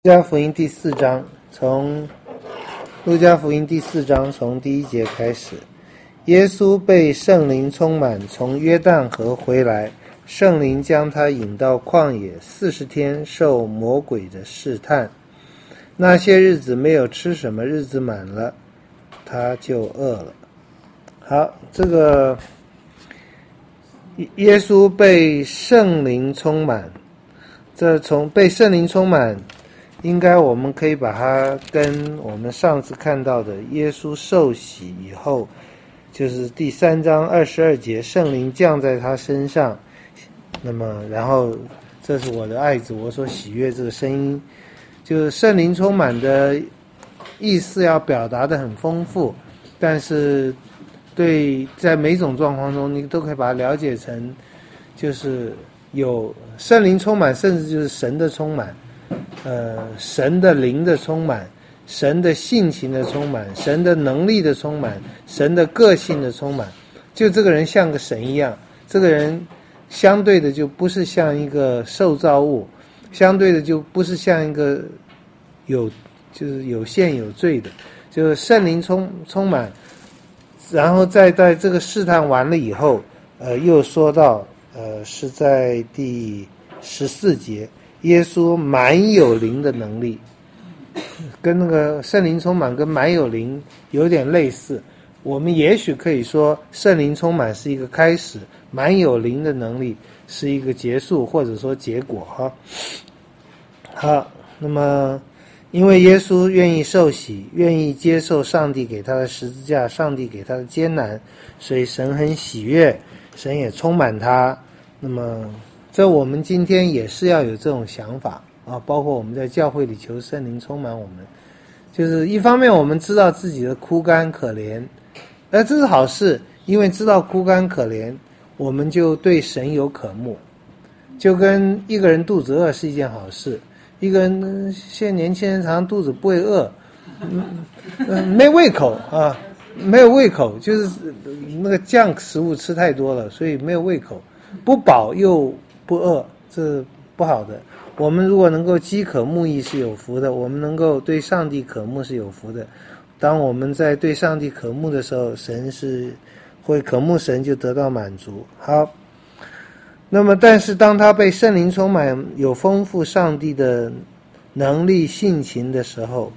路加福音第4章，路加福音第4章从第1节开始。耶稣被圣灵充满，从约旦河回来，圣灵将他引到旷野，40天受魔鬼的试探。那些日子没有吃什么，日子满了，他就饿了。好，这个耶稣被圣灵充满，这从被圣灵充满，应该我们可以把它跟我们上次看到的耶稣受洗以后，就是第3章22节，圣灵降在他身上，那么然后这是我的爱子，我所喜悦，这个声音，就是圣灵充满的意思要表达的很丰富，但是对在每种状况中你都可以把它了解成就是有圣灵充满，甚至就是神的充满，神的灵的充满，神的性情的充满，神的能力的充满，神的个性的充满，就这个人像个神一样，这个人相对的就不是像一个受造物，相对的就不是像一个就是有限有罪的，就是圣灵充满，然后在这个试探完了以后，又说到是在第14节，耶稣满有灵的能力，跟那个圣灵充满跟满有灵有点类似。我们也许可以说圣灵充满是一个开始，满有灵的能力是一个结束或者说结果哈。好，那么因为耶稣愿意受洗，愿意接受上帝给他的十字架，上帝给他的艰难，所以神很喜悦，神也充满他。那么这我们今天也是要有这种想法啊，包括我们在教会里求圣灵充满我们，就是一方面我们知道自己的枯干可怜，这是好事，因为知道枯干可怜，我们就对神有渴慕，就跟一个人肚子饿是一件好事。一个人现在年轻人常常肚子不会饿，没胃口啊，没有胃口，就是那个酱食物吃太多了，所以没有胃口，不饱又不饿，这是不好的。我们如果能够饥渴慕义是有福的，我们能够对上帝渴慕是有福的。当我们在对上帝渴慕的时候，神是会渴慕神就得到满足。好，那么但是当他被圣灵充满，有丰富上帝的能力性情的时候，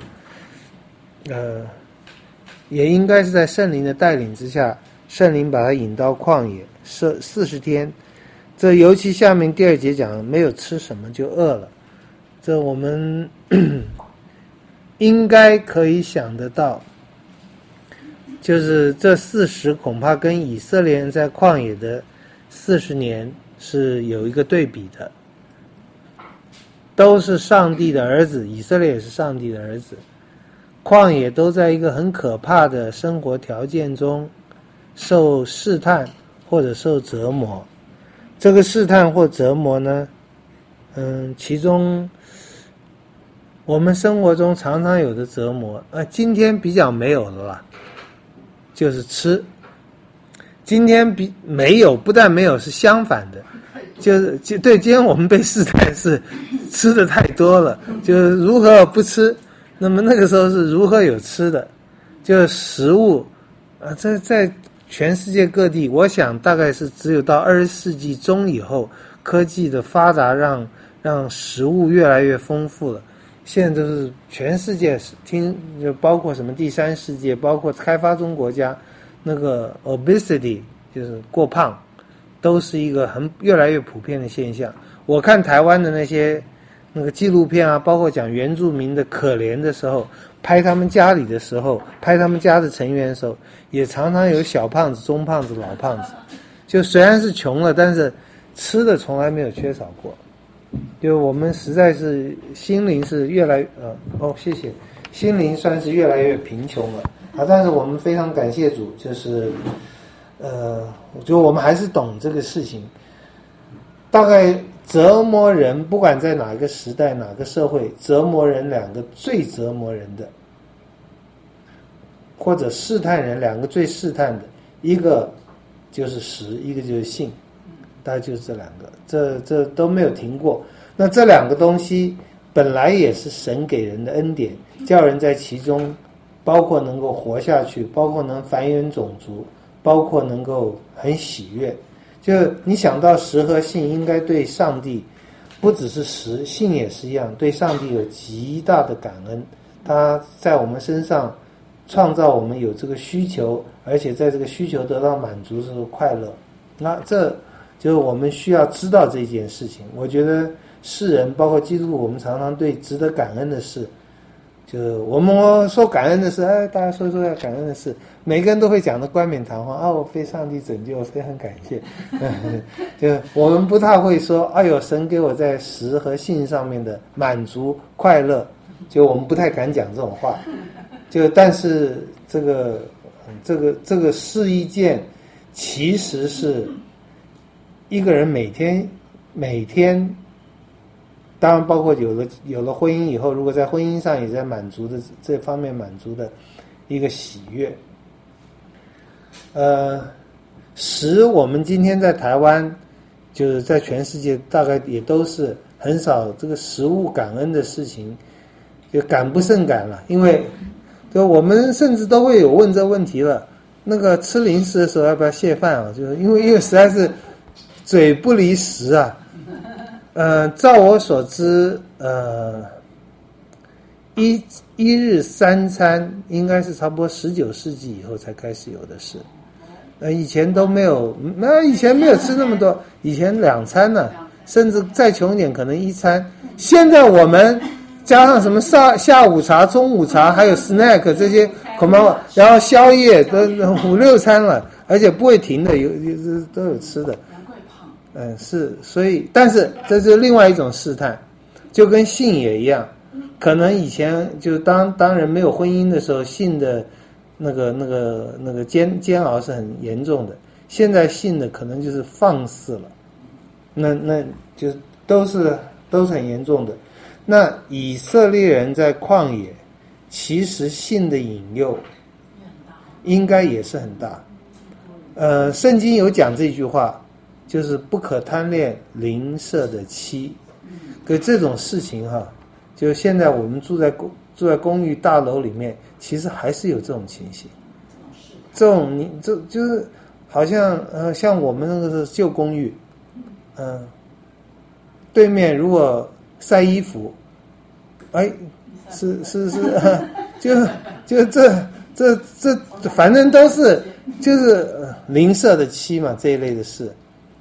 也应该是在圣灵的带领之下，圣灵把他引到旷野40天。这尤其下面第2节讲没有吃什么就饿了，这我们应该可以想得到，就是这40恐怕跟以色列人在旷野的40年是有一个对比的，都是上帝的儿子，以色列也是上帝的儿子，旷野都在一个很可怕的生活条件中受试探或者受折磨。这个试探或折磨呢，其中我们生活中常常有的折磨，今天比较没有了啦，就是吃。今天没有，不但没有，是相反的，对，今天我们被试探是吃的太多了，就是如何不吃，那么那个时候是如何有吃的，就是食物在全世界各地，我想大概是只有到20世纪中以后，科技的发达让食物越来越丰富了。现在都是全世界就包括什么第3世界，包括开发中国家，那个 obesity 就是过胖，都是一个越来越普遍的现象。我看台湾的那个纪录片啊，包括讲原住民的可怜的时候，拍他们家里的时候，拍他们家的成员的时候，也常常有小胖子、中胖子、老胖子，就虽然是穷了，但是吃的从来没有缺少过。就我们实在是心灵是越来谢谢，心灵算是越来越贫穷了啊！但是我们非常感谢主，就是我觉得我们还是懂这个事情。大概折磨人，不管在哪个时代、哪个社会，折磨人2个最折磨人的，或者试探人2个最试探的，一个就是食，一个就是性，大概就是这2个，这都没有停过。那这2个东西， 本来也是神给人的恩典，叫人在其中，包括能够活下去，包括能繁衍种族，包括能够很喜悦。就你想到实和信应该对上帝，不只是实，信也是一样，对上帝有极大的感恩。他在我们身上创造我们有这个需求，而且在这个需求得到满足时候快乐。那这就是我们需要知道这件事情。我觉得世人包括基督徒，我们常常对值得感恩的事，就我们说感恩的事，大家说要感恩的事，每个人都会讲的冠冕堂皇，我被上帝拯救，非常感谢。就我们不太会说，哎呦，神给我在实和信上面的满足快乐，就我们不太敢讲这种话。就但是这个是一件，其实是一个人每天，当然包括有了婚姻以后，如果在婚姻上也在满足的这方面满足的一个喜悦。使我们今天在台湾，就是在全世界大概也都是很少这个食物感恩的事情，就感不胜感了。因为就我们甚至都会有问这问题了，那个吃零食的时候要不要谢饭啊？就是因为实在是嘴不离食啊。照我所知，一日三餐应该是差不多19世纪以后才开始有的事。以前都没有，以前没有吃那么多，以前2餐呢，甚至再穷一点可能1餐。现在我们加上什么下午茶、中午茶，还有 snack 这些，恐怕然后宵夜都5、6餐了，而且不会停的，有都有吃的。是，所以，但是这是另外一种试探，就跟性也一样，可能以前就当人没有婚姻的时候，性的那个煎熬是很严重的，现在性的可能就是放肆了，那就都是很严重的。那以色列人在旷野，其实性的引诱应该也是很大。圣经有讲这句话。就是不可贪恋邻舍的妻，可这种事情哈，就现在我们住在公寓大楼里面，其实还是有这种情形。这种就是好像像我们那个是旧公寓，对面如果晒衣服，是就这反正都是就是邻舍的妻嘛这一类的事。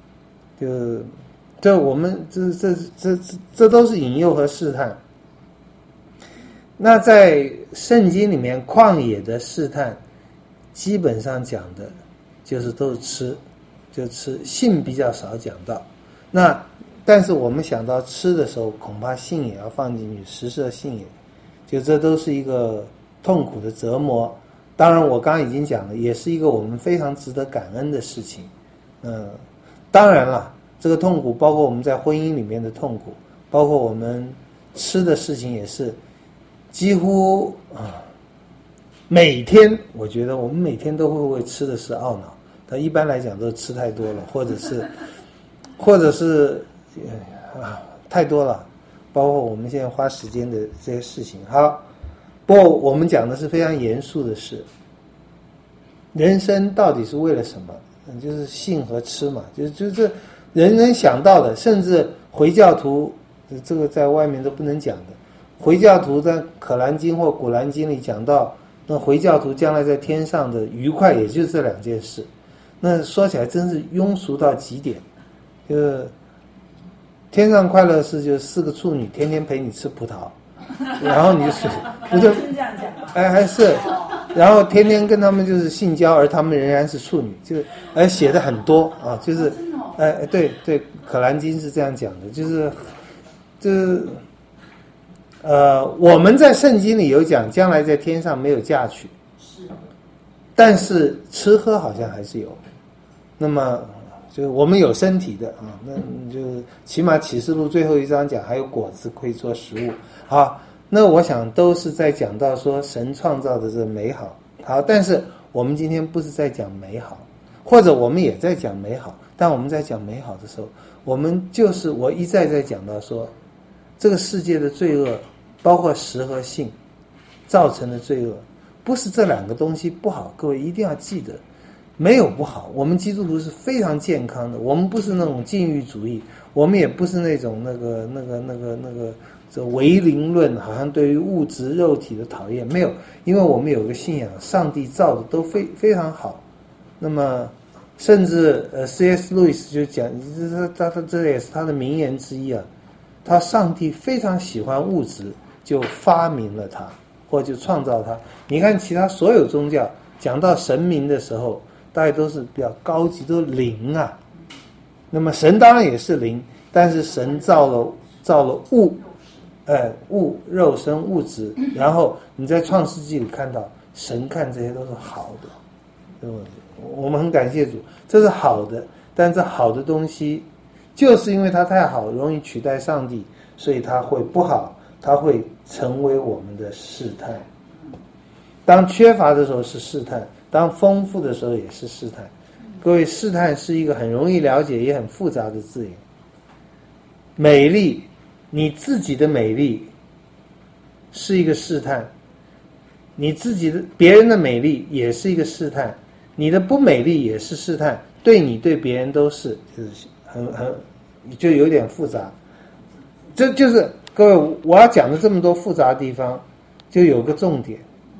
就我们这都是引诱和试探。那在圣经里面，旷野的试探，基本上讲的就是都是吃，就吃，性比较少讲到。那但是我们想到吃的时候，恐怕性也要放进去，食色性也，就这都是一个痛苦的折磨。当然，我刚刚已经讲了，也是一个我们非常值得感恩的事情。当然了，这个痛苦包括我们在婚姻里面的痛苦，包括我们吃的事情也是，几乎每天，我觉得我们每天都会为吃的事懊恼。但一般来讲都是吃太多了，或者是太多了，包括我们现在花时间的这些事情。好，不过我们讲的是非常严肃的事，人生到底是为了什么？就是性和吃嘛，就是人想到的，甚至回教徒，这个在外面都不能讲的。回教徒在《可兰经》或《古兰经》里讲到，那回教徒将来在天上的愉快，也就是这2件事。那说起来真是庸俗到极点，就是天上快乐是就4个处女天天陪你吃葡萄，然后你不就这样讲吗？ 还是。然后天天跟他们就是性交，而他们仍然是处女，就写的很多啊，就是对，可兰经是这样讲的，就是我们在圣经里有讲，将来在天上没有嫁娶，但是吃喝好像还是有。那么就我们有身体的啊，那就起码启示录最后1章讲还有果子可以做食物。好。那我想都是在讲到说神创造的这美好。好，但是我们今天不是在讲美好，或者我们也在讲美好，但我们在讲美好的时候，我们就是我一再在讲到说， 这个世界的罪恶，包括实和性造成的罪恶，不是这两个东西不好，各位一定要记得，没有不好。我们基督徒是非常健康的，我们不是那种禁欲主义，我们也不是那种这唯灵论，好像对于物质肉体的讨厌，没有，因为我们有个信仰，上帝造的都非常好。那么甚至C.S. 路易斯就讲，这也是他的名言之一啊。他上帝非常喜欢物质，就发明了它，或就创造它。你看其他所有宗教讲到神明的时候，大概都是比较高级，都灵啊。那么神当然也是灵，但是神造了物，肉身物质，然后你在创世纪里看到神看这些都是好的，我们很感谢主，这是好的，但这好的东西就是因为它太好，容易取代上帝，所以它会不好，它会成为我们的试探。当缺乏的时候是试探，当丰富的时候也是试探。各位，试探是一个很容易了解也很复杂的字眼。美丽，你自己的美丽是一个试探，你自己的别人的美丽也是一个试探，你的不美丽也是试探，对你对别人都是，就是就有点复杂。这就是各位我要讲的这么多复杂的地方，就有个重点，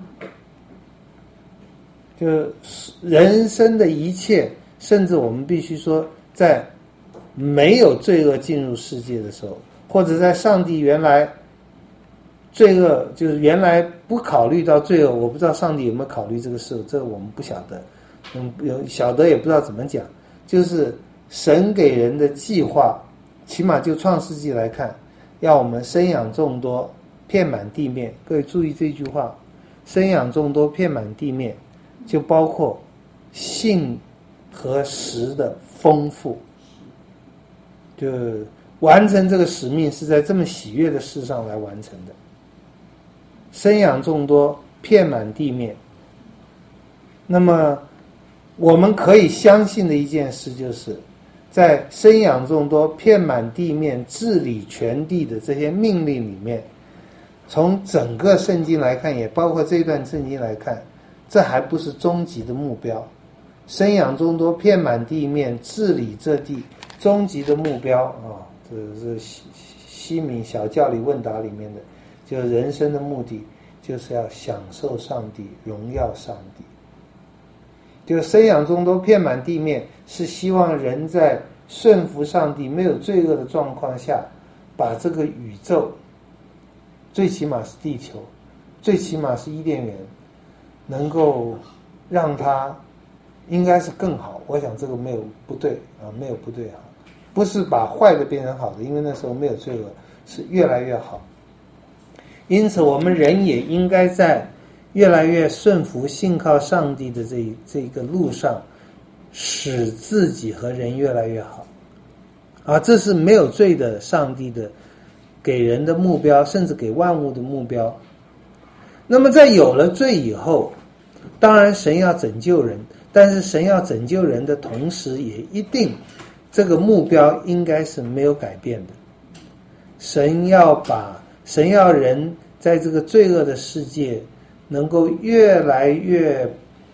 就是人生的一切，甚至我们必须说，在没有罪恶进入世界的时候，或者在上帝原来罪恶就是原来不考虑到罪恶，我不知道上帝有没有考虑这个事，这个我们不晓得，晓得也不知道怎么讲。就是神给人的计划，起码就创世纪来看，要我们生养众多，遍满地面。各位注意这句话，生养众多，遍满地面，就包括性和实的丰富，就完成这个使命是在这么喜悦的事上来完成的。生养众多，遍满地面。那么我们可以相信的一件事，就是在生养众多，遍满地面，治理全地的这些命令里面，从整个圣经来看，也包括这段圣经来看，这还不是终极的目标。生养众多，遍满地面，治理这地，终极的目标啊，这是西敏小教理问答里面的，就是人生的目的就是要享受上帝，荣耀上帝。就生养众多，遍满地面，是希望人在顺服上帝没有罪恶的状况下，把这个宇宙，最起码是地球，最起码是伊甸园，能够让它应该是更好。我想这个没有不对啊，没有不对啊，不是把坏的变成好的，因为那时候没有罪恶，是越来越好。因此我们人也应该在越来越顺服信靠上帝的这个路上，使自己和人越来越好啊！这是没有罪的上帝的给人的目标，甚至给万物的目标。那么在有了罪以后，当然神要拯救人，但是神要拯救人的同时，也一定这个目标应该是没有改变的。神要人在这个罪恶的世界能够越来越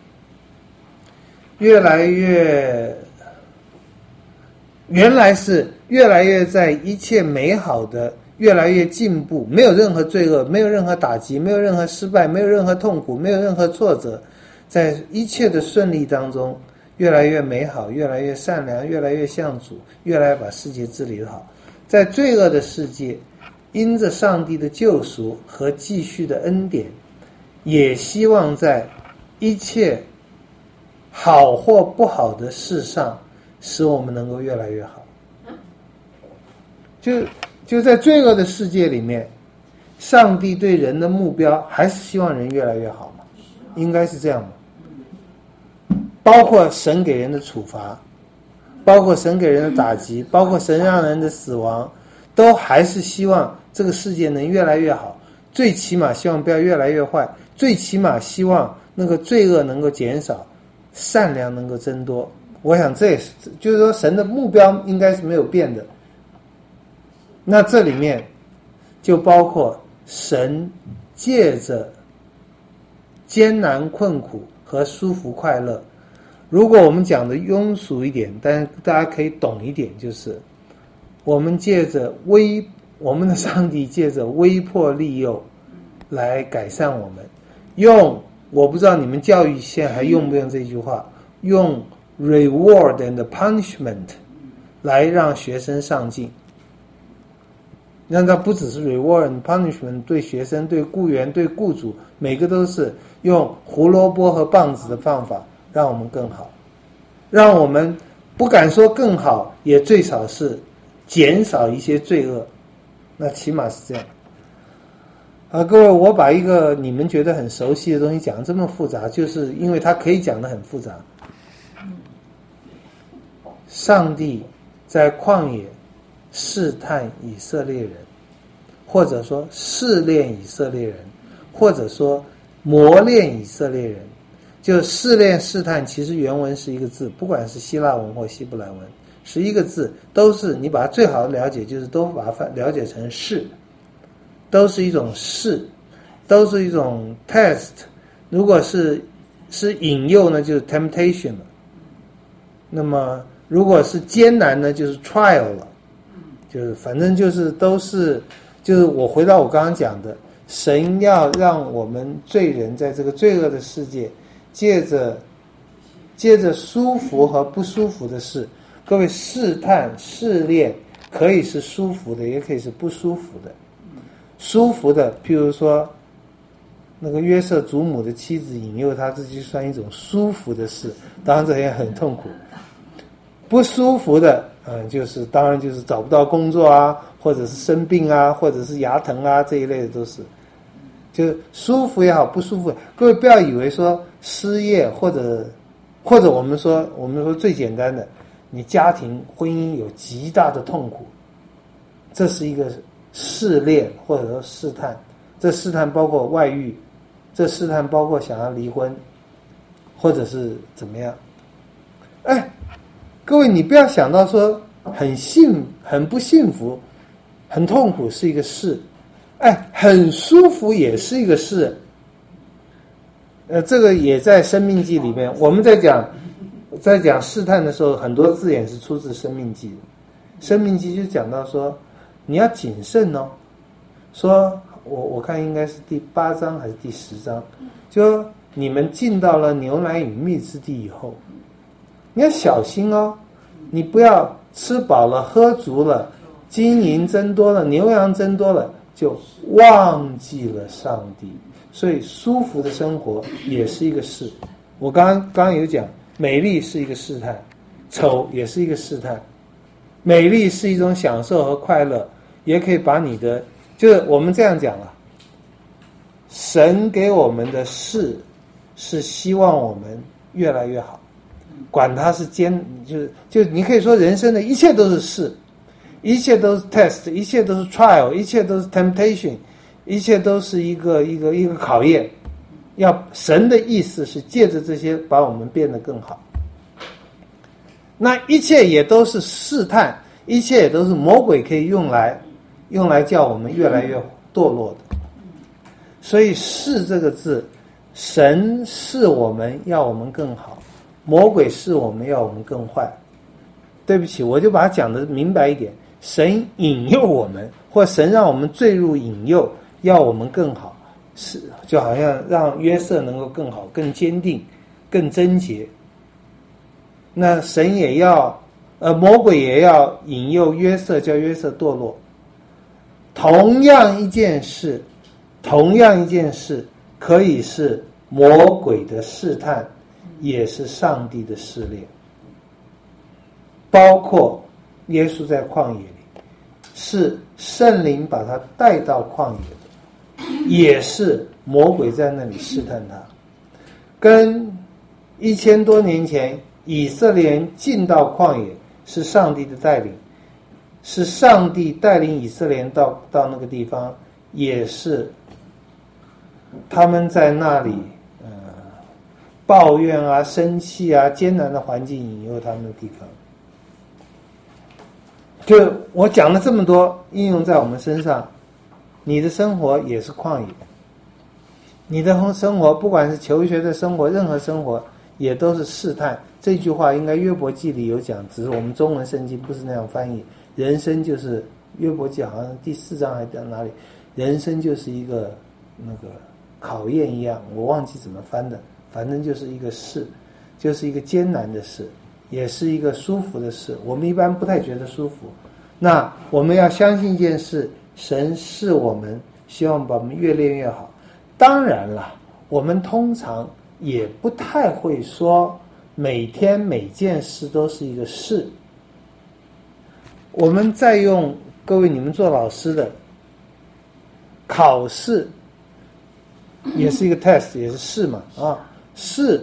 原来是越来越在一切美好的越来越进步，没有任何罪恶，没有任何打击，没有任何失败，没有任何痛苦，没有任何挫折，在一切的顺利当中越来越美好，越来越善良，越来越像主，越来越把世界治理得好。在罪恶的世界，因着上帝的救赎和继续的恩典，也希望在一切好或不好的事上，使我们能够越来越好。就在罪恶的世界里面，上帝对人的目标还是希望人越来越好嘛，应该是这样嘛。包括神给人的处罚，包括神给人的打击，包括神让人的死亡，都还是希望这个世界能越来越好，最起码希望不要越来越坏，最起码希望那个罪恶能够减少，善良能够增多。我想这也是，就是说神的目标应该是没有变的。那这里面就包括神借着艰难困苦和舒服快乐。如果我们讲的庸俗一点，但是大家可以懂一点，就是我们的上帝借着威迫利诱来改善我们，我不知道你们教育现在还用不用这句话，用 reward and punishment 来让学生上进。那它不只是 reward and punishment， 对学生、对雇员、对雇主，每个都是用胡萝卜和棒子的方法让我们更好，让我们不敢说更好，也最少是减少一些罪恶，那起码是这样。各位，我把一个你们觉得很熟悉的东西讲得这么复杂，就是因为它可以讲得很复杂。上帝在旷野试探以色列人，或者说试炼以色列人，或者说磨练以色列人。就试炼试探，其实原文是一个字，不管是希腊文或希伯来文，是一个字，都是你把它最好的了解，就是都把它了解成试，都是一种试，都是一种 test。 如果是引诱呢，就是 temptation 了。那么如果是艰难呢，就是 trial 了。就是反正就是都是，就是我回到我刚刚讲的，神要让我们罪人在这个罪恶的世界，借着舒服和不舒服的事。各位，试探试炼可以是舒服的，也可以是不舒服的。舒服的，譬如说那个约瑟祖母的妻子引诱他，这就算一种舒服的事，当然这也很痛苦。不舒服的就是当然就是找不到工作啊，或者是生病啊，或者是牙疼啊，这一类的都是。就舒服也好，不舒服，各位不要以为说失业或者我们说最简单的，你家庭婚姻有极大的痛苦，这是一个试炼或者说试探。这试探包括外遇，这试探包括想要离婚，或者是怎么样。各位，你不要想到说很不幸福很痛苦是一个事，很舒服也是一个事。这个也在生命记里面，我们在讲试探的时候，很多字眼是出自生命记。生命记就讲到说你要谨慎哦，说我看应该是第8章还是第10章，就你们进到了牛奶与蜜之地以后，你要小心哦，你不要吃饱了喝足了，金银增多了，牛羊增多了，就忘记了上帝。所以舒服的生活也是一个事。我刚刚有讲，美丽是一个试探，丑也是一个试探。美丽是一种享受和快乐，也可以把你的，就是我们这样讲了，神给我们的事是希望我们越来越好，管它是就你可以说人生的一切都是试，一切都是 test， 一切都是 trial， 一切都是 temptation， 一切都是一个考验。神的意思是借着这些把我们变得更好。那一切也都是试探，一切也都是魔鬼可以用来叫我们越来越堕落的。所以试这个字，神试我们要我们更好，魔鬼试我们要我们更坏。对不起，我就把它讲得明白一点，神引诱我们，或神让我们坠入引诱，要我们更好，是就好像让约瑟能够更好、更坚定、更贞洁。那神也要魔鬼也要引诱约瑟，叫约瑟堕落。同样一件事可以是魔鬼的试探，也是上帝的试炼。包括耶稣在旷野里，是圣灵把他带到旷野的，也是魔鬼在那里试探他。跟1000多年前以色列人进到旷野是上帝的带领，是上帝带领以色列人到那个地方，也是他们在那里抱怨啊、生气啊、艰难的环境引诱他们的地方。就我讲了这么多，应用在我们身上， 你的生活也是旷野，你的生活不管是求学的生活，任何生活也都是试探。这句话应该约伯记里有讲，只是我们中文圣经不是那样翻译。人生就是约伯记好像第4章还在哪里，人生就是一个那个考验一样，我忘记怎么翻的，反正就是一个事，就是一个艰难的事，也是一个舒服的事。我们一般不太觉得舒服，那我们要相信一件事，神是我们希望把我们越练越好。当然了，我们通常也不太会说每天每件事都是一个事。我们在用各位你们做老师的考试也是一个 test， 也是试嘛啊，试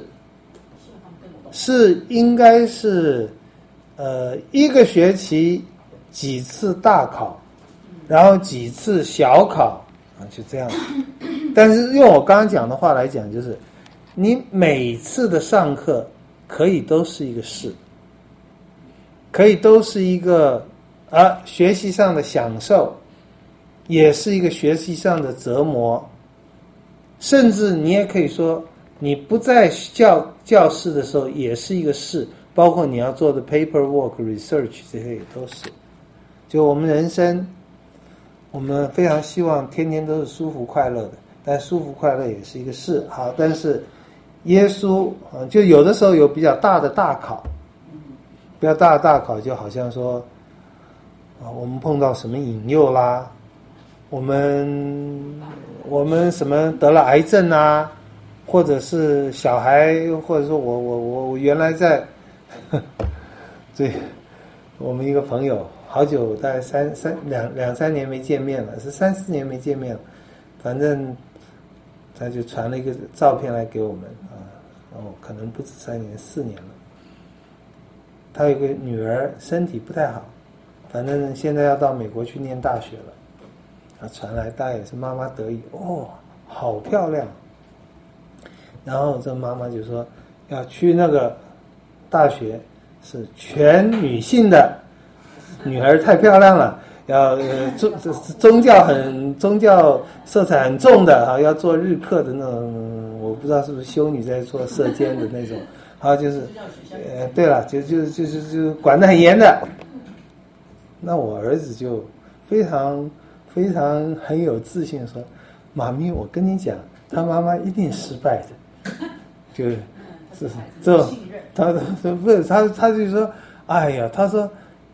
应该是一个学期几次大考，然后几次小考啊，就这样。但是用我刚刚讲的话来讲，就是你每次的上课可以都是一个试，可以都是一个学习上的享受，也是一个学习上的折磨，甚至你也可以说你不在教室的时候也是一个事，包括你要做的 paperwork research 这些也都是。就我们人生，我们非常希望天天都是舒服快乐的，但舒服快乐也是一个事。好，但是耶稣就有的时候有比较大的大考，比较大的大考就好像说我们碰到什么引诱啦，我们什么得了癌症啊，或或者小孩，或者说我原来在对我们一个朋友好久，大概两三年没见面了，是3、4年没见面了，反正他就传了一个照片来给我们可能不止3年4年了。他有个女儿身体不太好，反正现在要到美国去念大学了。传来大概也是妈妈得意，好漂亮。然后这妈妈就说要去那个大学是全女性的，女儿太漂亮了，要宗教色彩很重的要做日课的那种，我不知道是不是修女在做射箭的那种，就是对了，就是管得很严的。那我儿子就非常很有自信说，妈咪，我跟你讲，他妈妈一定失败的，就是这他不是他就说，哎呀，他说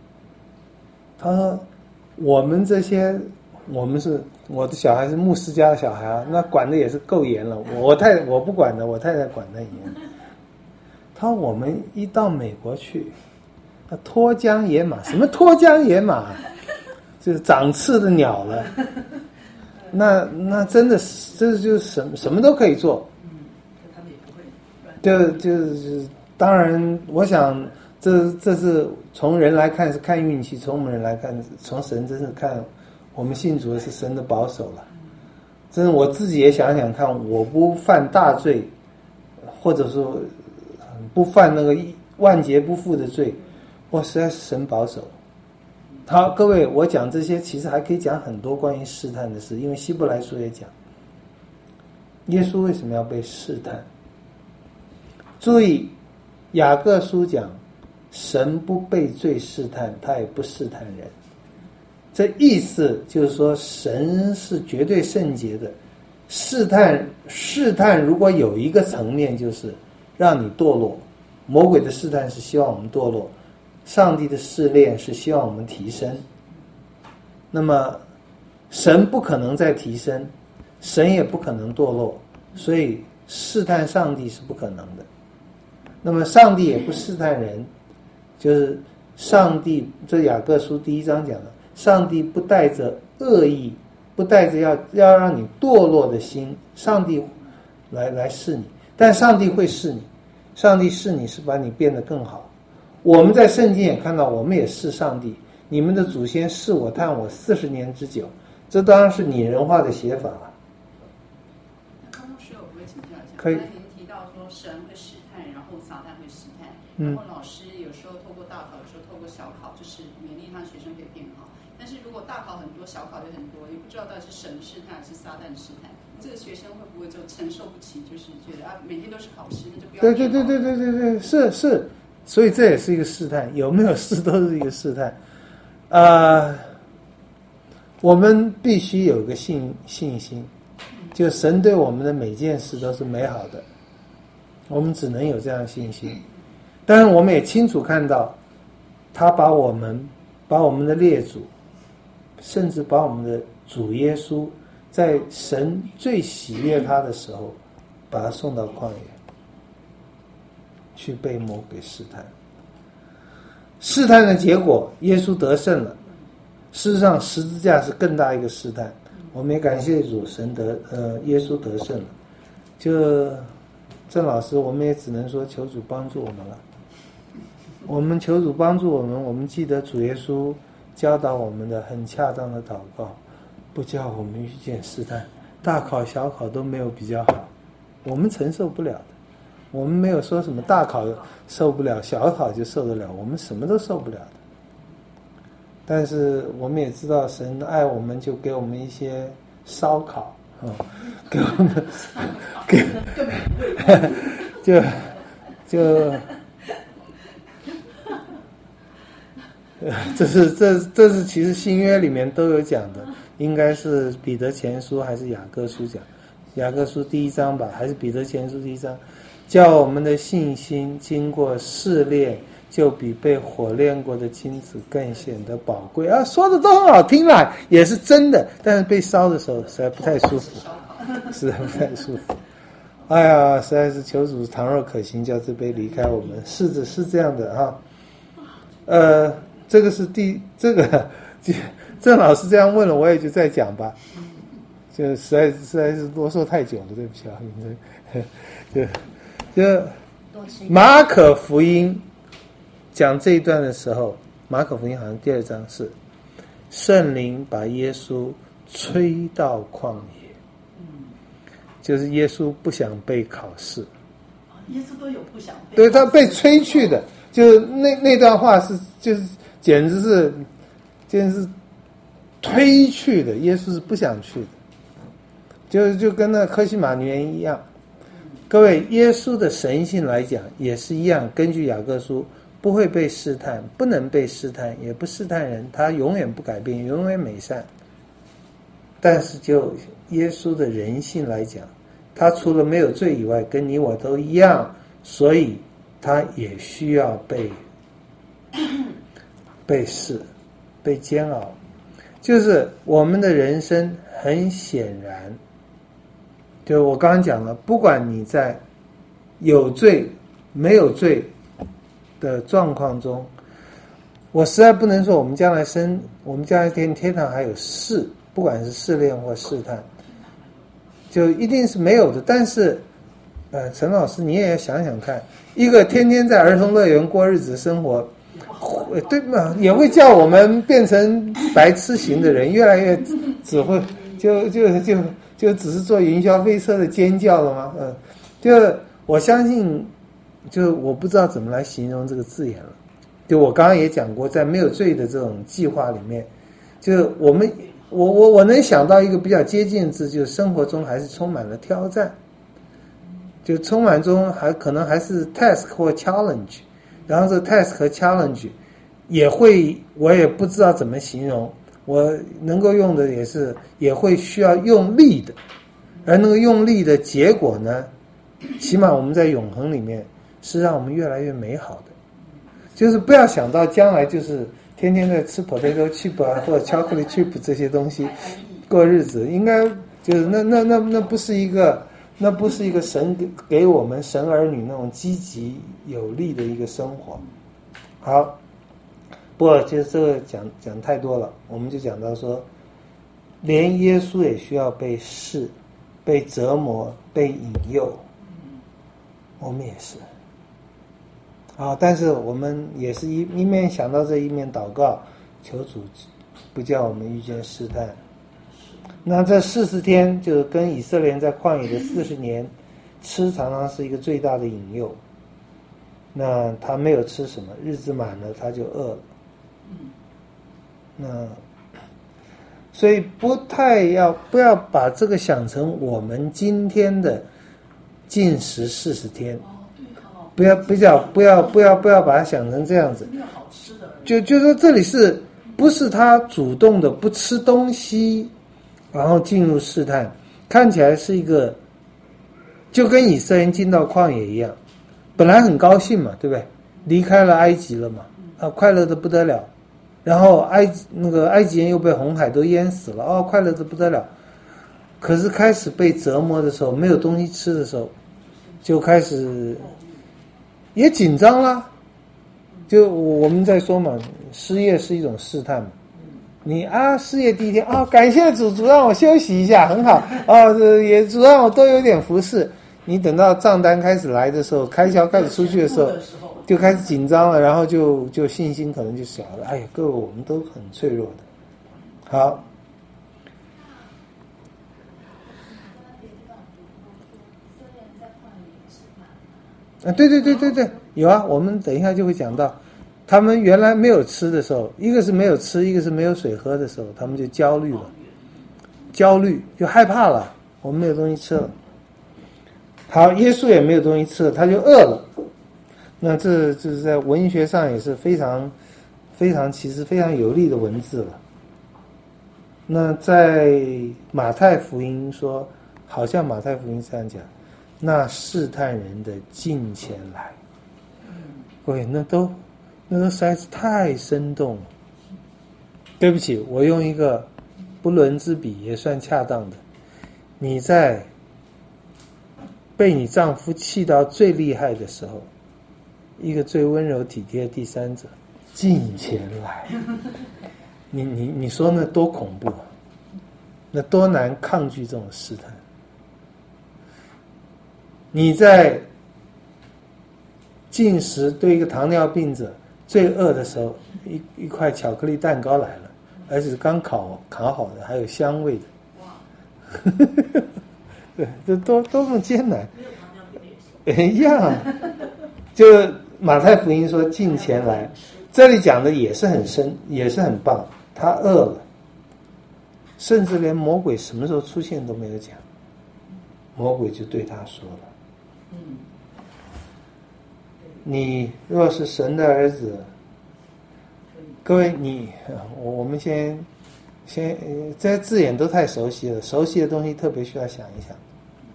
我们这些我的小孩是牧师家的小孩那管的也是够严了，我不管的，我太太管得很严。他说我们一到美国去，脱缰野马，什么脱缰野马？就是长刺的鸟了，那真的是，这就是什么都可以做， 他们也不会就是当然，我想这是从人来看是看运气，从我们人来看，从神真是看我们信主的是神的保守了。真的我自己也想想看，我不犯大罪，或者说不犯那个万劫不复的罪，我实在是神保守。好，各位，我讲这些其实还可以讲很多关于试探的事，因为希伯来书也讲，耶稣为什么要被试探？注意，雅各书讲，神不被罪试探，他也不试探人。这意思就是说，神是绝对圣洁的，试探如果有一个层面，就是让你堕落。魔鬼的试探是希望我们堕落，上帝的试炼是希望我们提升。那么神不可能再提升，神也不可能堕落，所以试探上帝是不可能的。那么上帝也不试探人，就是上帝，这雅各书第1章讲的，上帝不带着恶意，不带着要让你堕落的心，上帝来试你，但上帝会试你，上帝试你是把你变得更好。我们在圣经也看到，我们也试上帝，你们的祖先试我探我40年之久，这当然是拟人化的写法了。 刚刚是我会请教一下， 可以。 刚才您提到说神会试探，然后撒旦会试探，然后老师有时候透过大考，有时候透过小考，就是勉励让学生可以变好。 但是如果大考很多，小考也很多，也不知道到底是神试探还是撒旦试探，这个学生会不会就承受不起？就是觉得每天都是考试，那就不要。 对，是，所以这也是一个试探，有没有试都是一个试探。我们必须有个信心，就神对我们的每件事都是美好的，我们只能有这样的信心。当然我们也清楚看到他把我们的列祖，甚至把我们的主耶稣，在神最喜悦他的时候，把他送到旷野去被魔鬼试探。试探的结果，耶稣得胜了。事实上，十字架是更大一个试探。我们也感谢主，耶稣得胜了。就郑老师，我们也只能说求主帮助我们了。我们求主帮助我们，我们记得主耶稣教导我们的很恰当的祷告，不叫我们遇见试探，大考小考都没有比较好，我们承受不了的。我们没有说什么大考受不了，小考就受得了，我们什么都受不了的。但是我们也知道神爱我们，就给我们一些烧烤给我们这是其实新约里面都有讲的，应该是彼得前书还是雅各书讲，雅各书第1章吧，还是彼得前书第1章，叫我们的信心经过试炼，就比被火炼过的金子更显得宝贵啊！说的都很好听啦，也是真的，但是被烧的时候实在不太舒服，实在不太舒服。哎呀，实在是求主倘若可行，叫这杯离开我们。是这样的哈。这个是郑老师这样问了，我也就再讲吧。就实在是啰嗦太久了，对不起啊。就马可福音讲这一段的时候，马可福音好像第2章是圣灵把耶稣吹到旷野，就是耶稣不想被考试。 耶稣都有不想被， 对，他被吹去的，就是那段话就是简直是推去的，耶稣是不想去的，就跟那科西玛女人一样。各位，耶稣的神性来讲也是一样，根据雅各书，不会被试探，不能被试探，也不试探人，他永远不改变，永远美善。但是就耶稣的人性来讲，他除了没有罪以外，跟你我都一样，所以他也需要被试，被煎熬。就是我们的人生很显然，就我刚刚讲了，不管你在有罪没有罪的状况中，我实在不能说我们将来天堂还有试，不管是试炼或试探，就一定是没有的。但是陈老师你也要想想看，一个天天在儿童乐园过日子生活，对嘛，也会叫我们变成白痴型的人，越来越只会就只是坐云霄飞车的尖叫了吗？就我相信，就我不知道怎么来形容这个字眼了。就我刚刚也讲过，在没有罪的这种计划里面，就我能想到一个比较接近的字，就是生活中还是充满了挑战，就充满中可能还是 task 或 challenge， 然后这 task 和 challenge 我也不知道怎么形容，我能够用的也会需要用力的，而那个用力的结果呢，起码我们在永恒里面是让我们越来越美好的。就是不要想到将来就是天天在吃 potato chip 啊或者 chocolate chip 这些东西过日子，应该就是那不是一个神给我们神儿女那种积极有力的一个生活。好，不过就是这个讲太多了，我们就讲到说，连耶稣也需要被试、被折磨、被引诱，我们也是。但是我们也是一面想到这一面祷告，求主不叫我们遇见试探。那这40天就跟以色列人在旷野的40年，吃常常是一个最大的引诱。那他没有吃什么，日子满了他就饿了。那所以不要把这个想成我们今天的禁食40天，不要把它想成这样子。就说这里不是他主动的不吃东西，然后进入试探，看起来是一个就跟以色列人进到旷野一样，本来很高兴嘛，对不对？离开了埃及了嘛，快乐的不得了。然后埃及人又被红海都淹死了，快乐的不得了。可是开始被折磨的时候，没有东西吃的时候，就开始也紧张啦。就我们在说嘛，失业是一种试探嘛。你失业第一天感谢主让我休息一下，很好也主让我多有点服侍。你等到账单开始来的时候，开销开始出去的时候，就开始紧张了，然后就信心可能就小了。各位，我们都很脆弱的。好，对，有啊，我们等一下就会讲到，他们原来没有吃的时候，一个是没有吃，一个是没有水喝的时候，他们就焦虑了，就害怕了，我们没有东西吃了。好，耶稣也没有东西吃了，他就饿了。那这就是在文学上也是非常其实非常有力的文字了。那在马太福音说，好像马太福音这样讲，那试探人的近前来。各位，那都实在是太生动了。对不起，我用一个不伦之比也算恰当的。你在被你丈夫气到最厉害的时候，一个最温柔体贴的第三者近前来，你说那多恐怖啊，那多难抗拒这种试探。你在进食对一个糖尿病者最饿的时候，一块巧克力蛋糕来了，而且是刚烤好的，还有香味的。对，这多么艰难，一样。就马太福音说近前来，这里讲的也是很深，也是很棒。他饿了，甚至连魔鬼什么时候出现都没有讲，魔鬼就对他说了：你若是神的儿子，各位我们先这些字眼都太熟悉了，熟悉的东西特别需要想一想。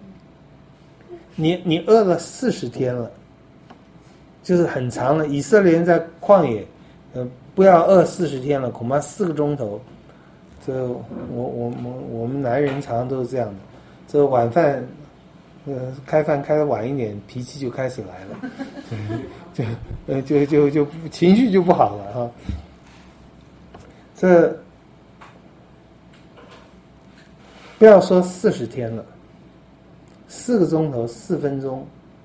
你饿了40天了，就是很长了。以色列人在旷野，不要饿40天了，恐怕4个钟头。这我们男人常常都是这样的。这晚饭，开饭开得晚一点，脾气就开始来了，就情绪就不好了哈。这不要说40天了，4个钟头4分钟。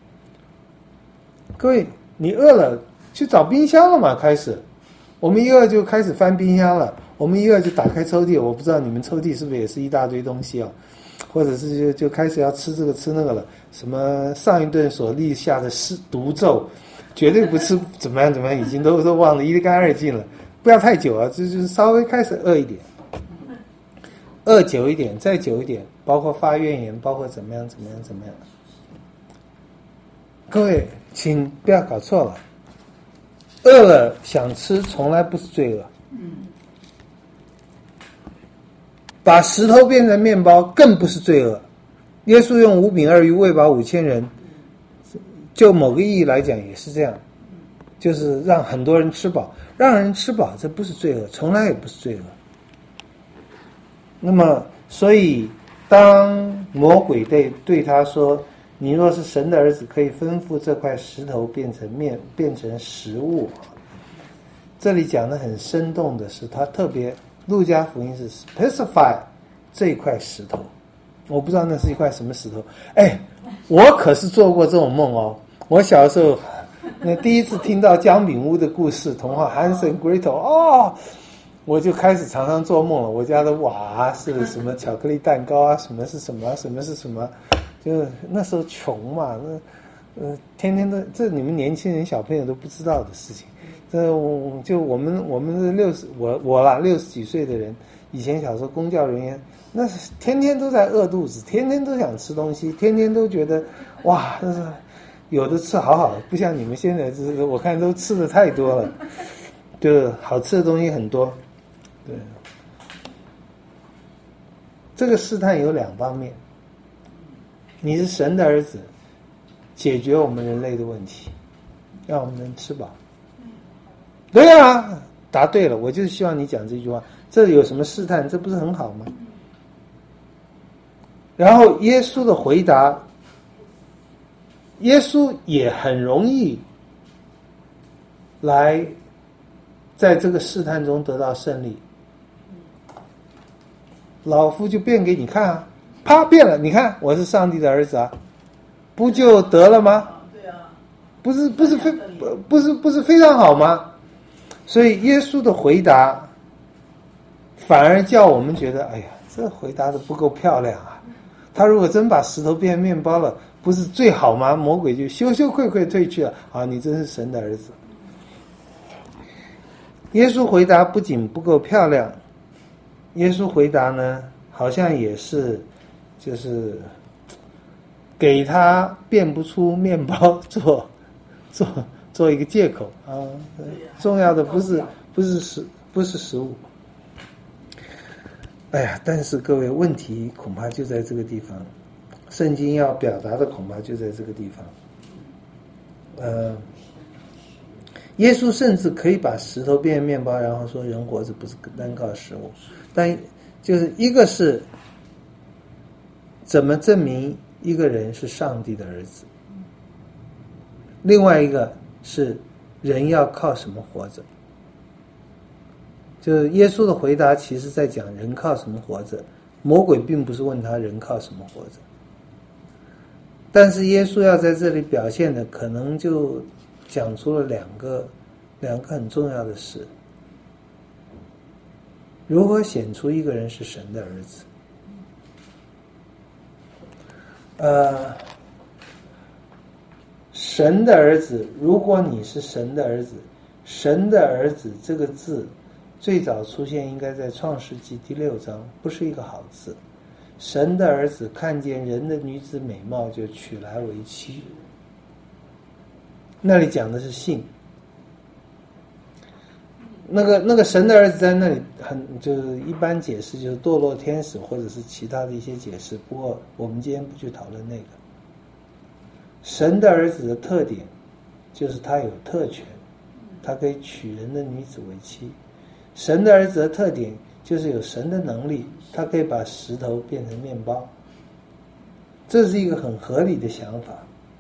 各位，你饿了去找冰箱了嘛？开始，我们一饿就开始翻冰箱了。我们一饿就打开抽屉，我不知道你们抽屉是不是也是一大堆东西或者是就开始要吃这个吃那个了。什么上一顿所立下的毒咒，绝对不吃，怎么样，已经都忘得一干二净了。不要太久就是稍微开始饿一点，饿久一点，再久一点，包括发怨言，包括怎么样。各位，请不要搞错了，饿了想吃从来不是罪恶。把石头变成面包更不是罪恶。耶稣用5饼2鱼喂饱5000人，就某个意义来讲也是这样，就是让很多人吃饱。让人吃饱这不是罪恶，从来也不是罪恶。那么所以当魔鬼对他说，你若是神的儿子，可以吩咐这块石头变成食物。这里讲的很生动的是，他特别路加福音是 specify 这一块石头。我不知道那是一块什么石头。我可是做过这种梦我小时候那第一次听到姜饼屋的故事童话 Hansel and Gretel 我就开始常常做梦了。我家的瓦是什么巧克力蛋糕什么是什么，什么是什么，就是那时候穷嘛，天天都这你们年轻人小朋友都不知道的事情。就我们是60，我啦60几岁的人， 以前小时候公教人员，那是天天都在饿肚子，天天都想吃东西，天天都觉得哇，那是有的吃好好的，不像你们现在，我看都吃的太多了，就好吃的东西很多。对，这个试探有两方面，你是神的儿子，解决我们人类的问题，让我们能吃饱。对啊，答对了，我就是希望你讲这句话。这有什么试探？这不是很好吗？然后耶稣的回答，耶稣也很容易来在这个试探中得到胜利。老夫就变给你看啊，啪变了，你看我是上帝的儿子啊，不就得了吗？ 对啊， 不是非常好吗？所以耶稣的回答反而叫我们觉得，哎呀，这回答的不够漂亮啊！他如果真把石头变面包了，不是最好吗？魔鬼就羞羞愧愧退去了。啊，你真是神的儿子。耶稣回答不仅不够漂亮，耶稣回答呢，好像也是，就是给他变不出面包做一个借口啊。重要的不是食物。哎呀，但是各位，问题恐怕就在这个地方，圣经要表达的恐怕就在这个地方。耶稣甚至可以把石头变面包，然后说人活着不是单靠食物，但就是一个是怎么证明一个人是上帝的儿子，另外一个是人要靠什么活着。就是耶稣的回答其实在讲人靠什么活着，魔鬼并不是问他人靠什么活着。但是耶稣要在这里表现的可能就讲出了两个很重要的事：如何显出一个人是神的儿子。神的儿子，如果你是神的儿子，神的儿子这个字最早出现应该在创世纪第6章，不是一个好字。神的儿子看见人的女子美貌，就娶来为妻。那里讲的是性。那个神的儿子在那里就是一般解释就是堕落天使或者是其他的一些解释，不过我们今天不去讨论那个。神的儿子的特点就是他有特权，他可以娶人的女子为妻。神的儿子的特点就是有神的能力，他可以把石头变成面包。这是一个很合理的想法。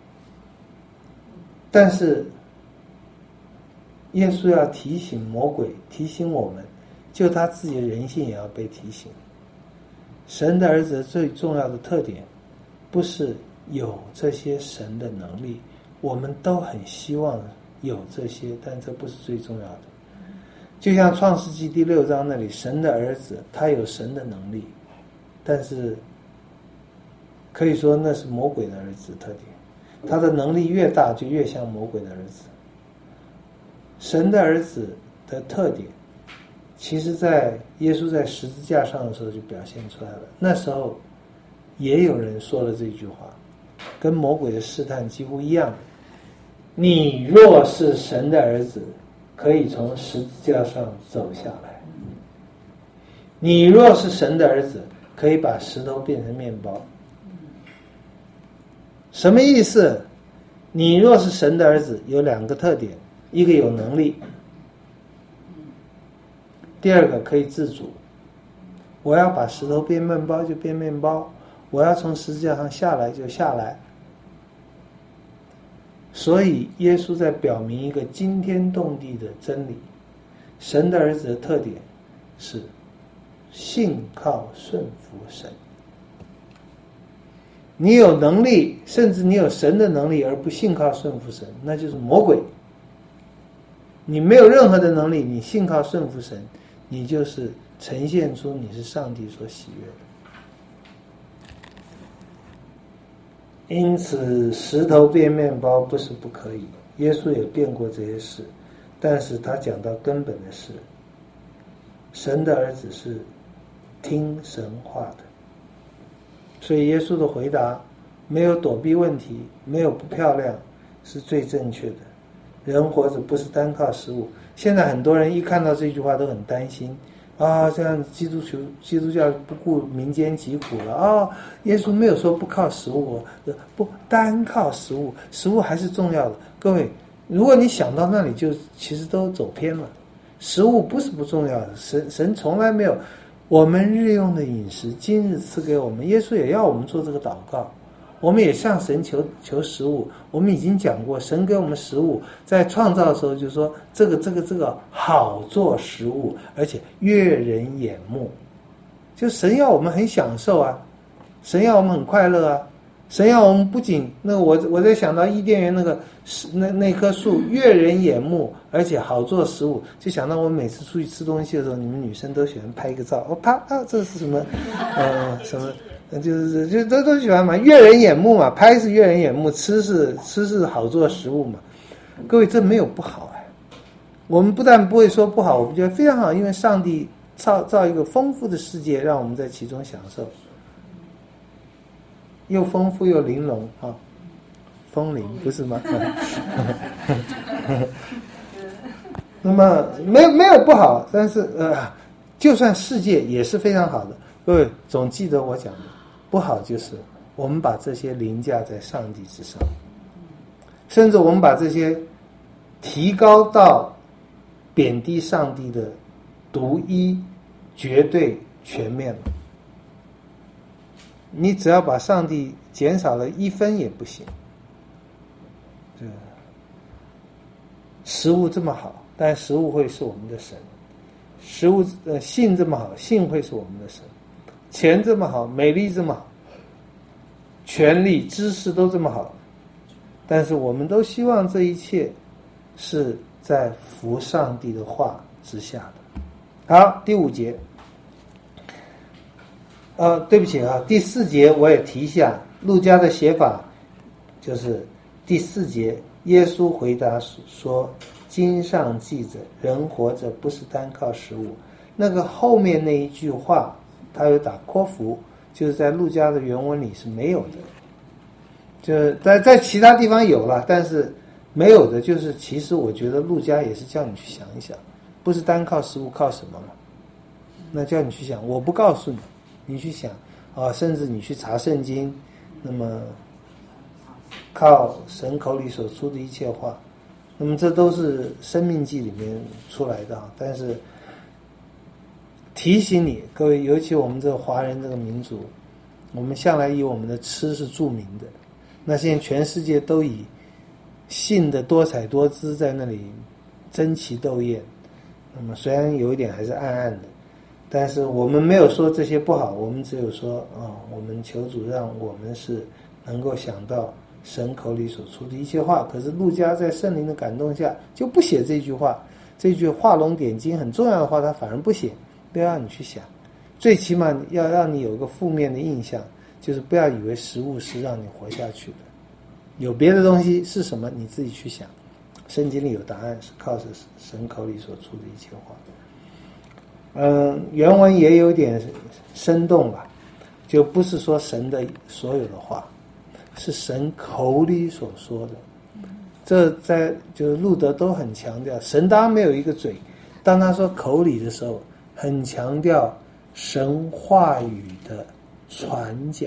但是耶稣要提醒魔鬼，提醒我们，就他自己的人性也要被提醒。神的儿子最重要的特点不是有这些神的能力，我们都很希望有这些，但这不是最重要的。就像创世纪第6章那里，神的儿子他有神的能力，但是可以说那是魔鬼的儿子的特点，他的能力越大就越像魔鬼的儿子。神的儿子的特点其实在耶稣在十字架上的时候就表现出来了。那时候也有人说了这句话，跟魔鬼的试探几乎一样，你若是神的儿子，可以从十字架上走下来。你若是神的儿子，可以把石头变成面包。什么意思？你若是神的儿子有2个特点，一个有能力，第二个可以自主。我要把石头变面包就变面包，我要从十字架上下来就下来。所以耶稣在表明一个惊天动地的真理：神的儿子的特点是信靠顺服神。你有能力，甚至你有神的能力而不信靠顺服神，那就是魔鬼。你没有任何的能力，你信靠顺服神，你就是呈现出你是上帝所喜悦的。因此石头变面包不是不可以，耶稣也变过这些事，但是他讲到根本的事，神的儿子是听神话的。所以耶稣的回答没有躲避问题，没有不漂亮，是最正确的。人活着不是单靠食物。现在很多人一看到这句话都很担心啊，这样基督教不顾民间疾苦了啊！耶稣没有说不靠食物，不单靠食物，食物还是重要的。各位，如果你想到那里，就其实都走偏了。食物不是不重要的，神从来没有我们日用的饮食，今日赐给我们。耶稣也要我们做这个祷告，我们也向神求食物。我们已经讲过，神给我们食物，在创造的时候就说这个好做食物，而且悦人眼目。就神要我们很享受啊，神要我们很快乐啊，神要我们不仅那个我在想到伊甸园那棵树悦人眼目，而且好做食物，就想到我每次出去吃东西的时候，你们女生都喜欢拍一个照，啪啊，这是什么什么。就都喜欢嘛，悦人眼目嘛，拍是悦人眼目，吃是好做食物嘛。各位，这没有不好哎。我们不但不会说不好，我们觉得非常好，因为上帝造一个丰富的世界，让我们在其中享受，又丰富又玲珑啊，丰龄不是吗？那么没有不好，但是就算世界也是非常好的。各位总记得我讲的，不好就是我们把这些凌驾在上帝之上，甚至我们把这些提高到贬低上帝的独一、绝对、全面了。你只要把上帝减少了1分也不行。食物这么好，但食物会是我们的神；食物性这么好，性会是我们的神；钱这么好，美丽这么好，权力、知识都这么好，但是我们都希望这一切是在服上帝的话之下的。好，第5节。对不起啊，第4节我也提一下，路加的写法就是第4节，耶稣回答说：“经上记着，人活着不是单靠食物。”那个后面那一句话，他有打括弧，就是在路加的原文里是没有的，就是在其他地方有了，但是没有的，就是其实我觉得路加也是叫你去想一想，不是单靠食物，靠什么嘛？那叫你去想，我不告诉你。你去想啊，甚至你去查圣经，那么靠神口里所出的一切话，那么这都是生命记里面出来的。但是提醒你各位，尤其我们这个华人这个民族，我们向来以我们的吃是著名的，那现在全世界都以性的多彩多姿在那里争奇斗艳，那么虽然有一点还是暗暗的，但是我们没有说这些不好，我们只有说我们求主让我们是能够想到神口里所出的一切话。可是路加在圣灵的感动下就不写这句话，这句画龙点睛很重要的话他反而不写，不要让你去想，最起码要让你有个负面的印象，就是不要以为食物是让你活下去的，有别的东西是什么你自己去想，圣经里有答案，是靠着神口里所出的一切话。原文也有点生动吧，就不是说神的所有的话，是神口里所说的。这在就是路德都很强调，神当然没有一个嘴，当他说口里的时候，很强调神话语的传讲。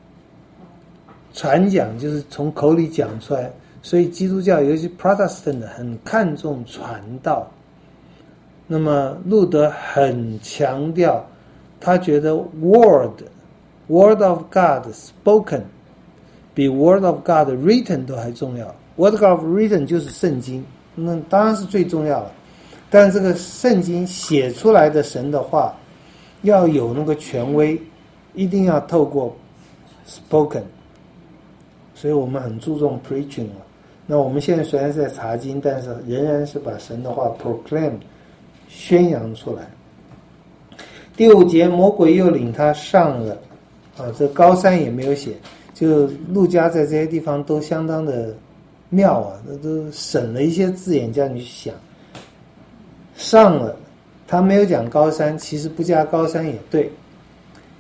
传讲就是从口里讲出来，所以基督教尤其 Protestant 很看重传道。那么路德很强调，他觉得 word of God spoken 比 word of God written 都还重要。word of written 就是圣经，那当然是最重要的，但是这个圣经写出来的神的话要有那个权威，一定要透过 spoken， 所以我们很注重 preaching 了。那我们现在虽然是在查经，但是仍然是把神的话 proclaim宣扬出来。第5节，魔鬼又领他上了这高山也没有写，就路加在这些地方都相当的妙啊，都省了一些字眼叫你去想。上了，他没有讲高山，其实不加高山也对，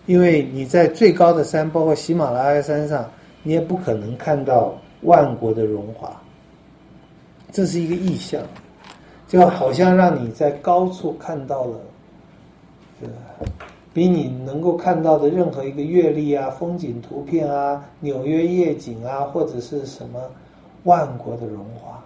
因为你在最高的山，包括喜马拉雅山上，你也不可能看到万国的荣华。这是一个意象，就好像让你在高处看到了比你能够看到的任何一个阅历啊、风景图片啊、纽约夜景啊，或者是什么万国的荣华，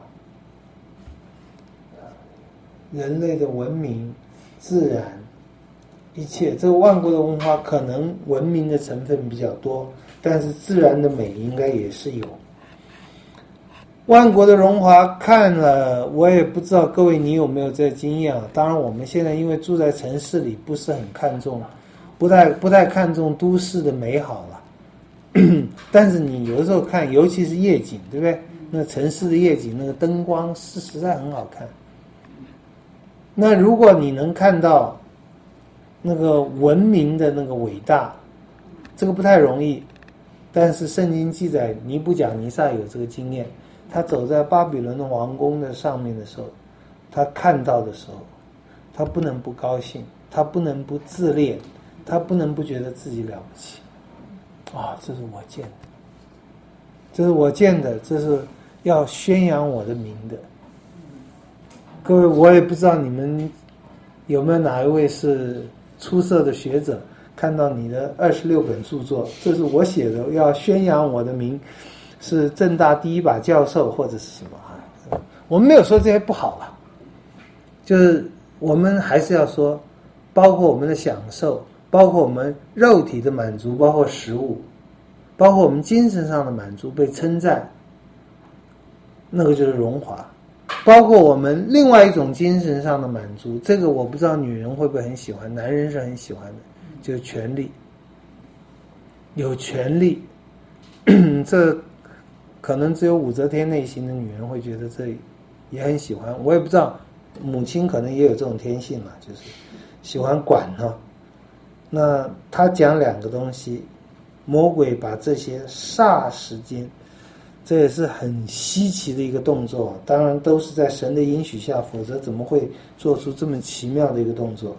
人类的文明、自然，一切这个万国的文化，可能文明的成分比较多，但是自然的美应该也是有。万国的荣华看了，我也不知道各位你有没有这个经验啊？当然，我们现在因为住在城市里，不是很看重，不太看重都市的美好了。但是你有的时候看，尤其是夜景，对不对？那城市的夜景，那个灯光是实在很好看。那如果你能看到那个文明的那个伟大，这个不太容易。但是圣经记载，尼布甲尼撒有这个经验。他走在巴比伦的王宫的上面的时候，他看到的时候，他不能不高兴，他不能不自恋，他不能不觉得自己了不起。这是我见的，这是我见的，这是要宣扬我的名的。各位，我也不知道你们有没有哪一位是出色的学者，看到你的26本著作，这是我写的，要宣扬我的名，是政大第一把教授或者是什么啊？我们没有说这些不好了，就是我们还是要说，包括我们的享受，包括我们肉体的满足，包括食物，包括我们精神上的满足，被称赞，那个就是荣华。包括我们另外一种精神上的满足，这个我不知道女人会不会很喜欢，男人是很喜欢的，就是权力。有权力，这可能只有武则天类型的女人会觉得这也很喜欢。我也不知道，母亲可能也有这种天性嘛，就是喜欢管哈。那他讲两个东西，魔鬼把这些霎时间，这也是很稀奇的一个动作，当然都是在神的允许下，否则怎么会做出这么奇妙的一个动作？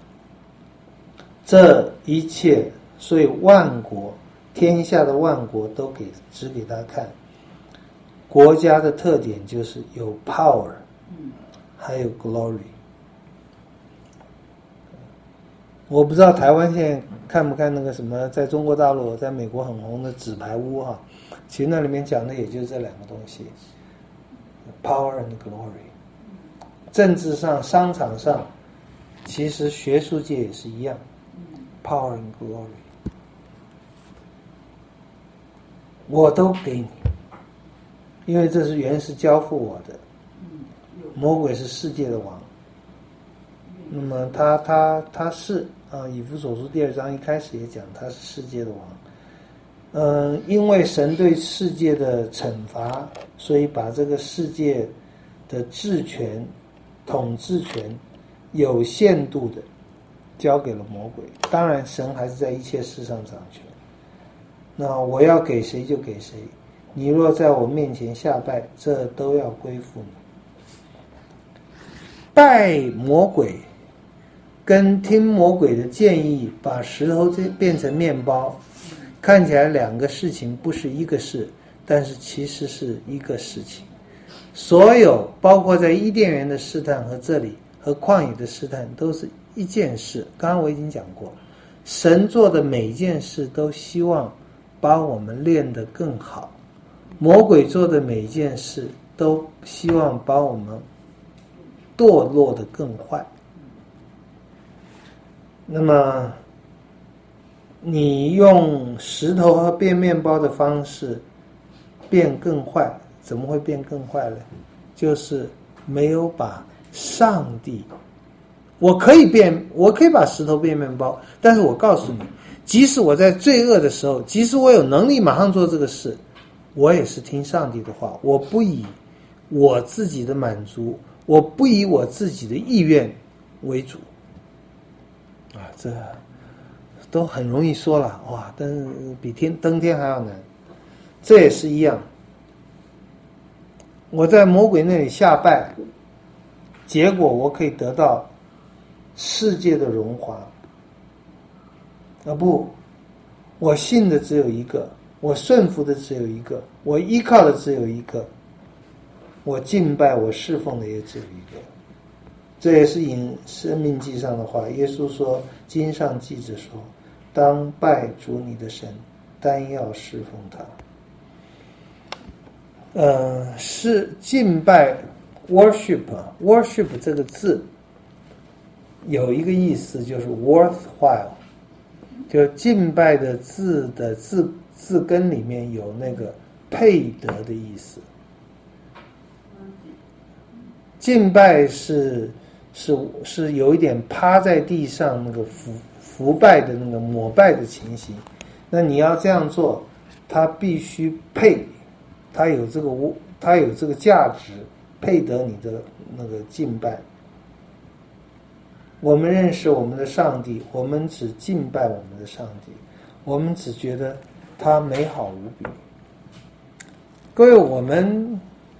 这一切，所以万国，天下的万国都指给他看。国家的特点就是有 power， 还有 glory。我不知道台湾现在看不看那个什么，在中国大陆、在美国很红的纸牌屋哈，其实那里面讲的也就是这两个东西 ，power and glory。政治上、商场上，其实学术界也是一样 ，power and glory。我都给你，因为这是原是交付我的。魔鬼是世界的王，那么他是以弗所书2章一开始也讲他是世界的王。因为神对世界的惩罚，所以把这个世界的治权、统治权有限度的交给了魔鬼。当然，神还是在一切事上掌权。那我要给谁就给谁，你若在我面前下拜，这都要归附你。拜魔鬼跟听魔鬼的建议把石头变成面包，看起来两个事情不是一个事，但是其实是一个事情。所有包括在伊甸园的试探和这里和旷野的试探都是一件事。刚刚我已经讲过，神做的每一件事都希望把我们练得更好，魔鬼做的每一件事都希望把我们堕落得更坏。那么你用石头和变面包的方式变更坏，怎么会变更坏呢？就是没有把上帝，我可以把石头变面包，但是我告诉你，即使我在罪恶的时候，即使我有能力马上做这个事，我也是听上帝的话，我不以我自己的满足，我不以我自己的意愿为主。这都很容易说了，哇，但是比登天还要难。这也是一样，我在魔鬼那里下拜，结果我可以得到世界的荣华， 不，我信的只有一个，我顺服的只有一个，我依靠的只有一个，我敬拜我侍奉的也只有一个。这也是引生命记上的话，耶稣说，经上记着说，当拜主你的神，单要侍奉他。是敬拜 worship 这个字有一个意思，就是 worthwhile， 就敬拜的字根里面有那个配得的意思。敬拜是有一点趴在地上那个伏拜的那个膜拜的情形。那你要这样做，它必须配，它有这个价值，配得你的那个敬拜。我们认识我们的上帝，我们只敬拜我们的上帝，我们只觉得他美好无比。各位，我们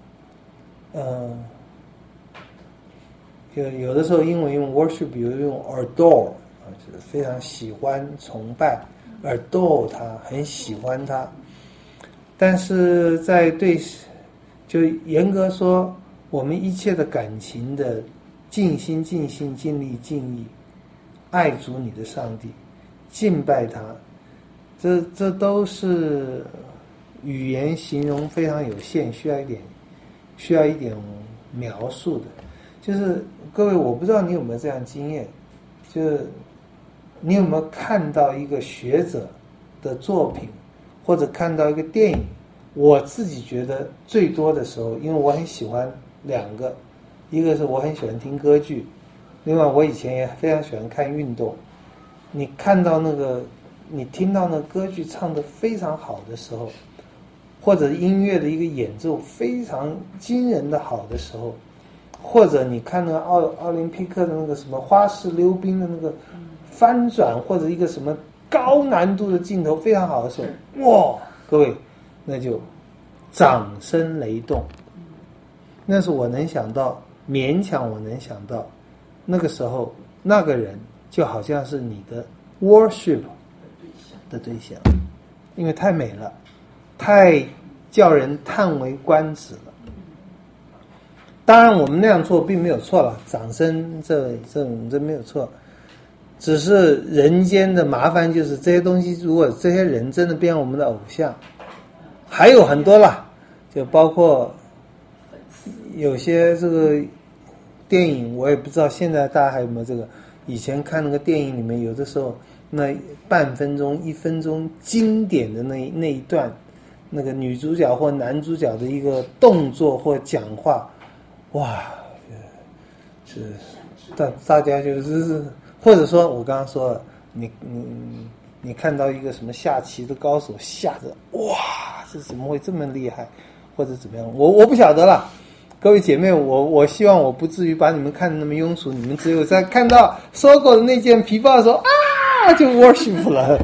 有的时候英文用 worship， 有的用 adore， 就是非常喜欢崇拜 adore 他，很喜欢他。但是就严格说，我们一切的感情的尽心尽性尽力尽意爱主你的上帝，敬拜他，这都是语言形容非常有限，需要一点描述的。就是各位，我不知道你有没有这样经验，就是你有没有看到一个学者的作品，或者看到一个电影。我自己觉得最多的时候，因为我很喜欢两个，一个是我很喜欢听歌剧，另外我以前也非常喜欢看运动。你听到那个歌剧唱得非常好的时候，或者音乐的一个演奏非常惊人的好的时候，或者你看那个奥林匹克的那个什么花式溜冰的那个翻转，或者一个什么高难度的镜头非常好的时候，哇，各位，那就掌声雷动。那是我能想到，勉强我能想到，那个时候那个人就好像是你的 worship 的对象，因为太美了，太叫人叹为观止了。当然我们那样做并没有错了，掌声这没有错，只是人间的麻烦就是这些东西，如果这些人真的变我们的偶像，还有很多啦，就包括有些这个电影，我也不知道现在大家还有没有这个，以前看那个电影里面，有的时候那半分钟1分钟经典的那一段，那个女主角或男主角的一个动作或讲话，哇，是大家就是或者说我刚刚说了，你看到一个什么下棋的高手下着，哇，这怎么会这么厉害，或者怎么样，我不晓得了。各位姐妹，我希望我不至于把你们看得那么庸俗，你们只有在看到搜狗的那件皮包的时候啊，就 worship 了。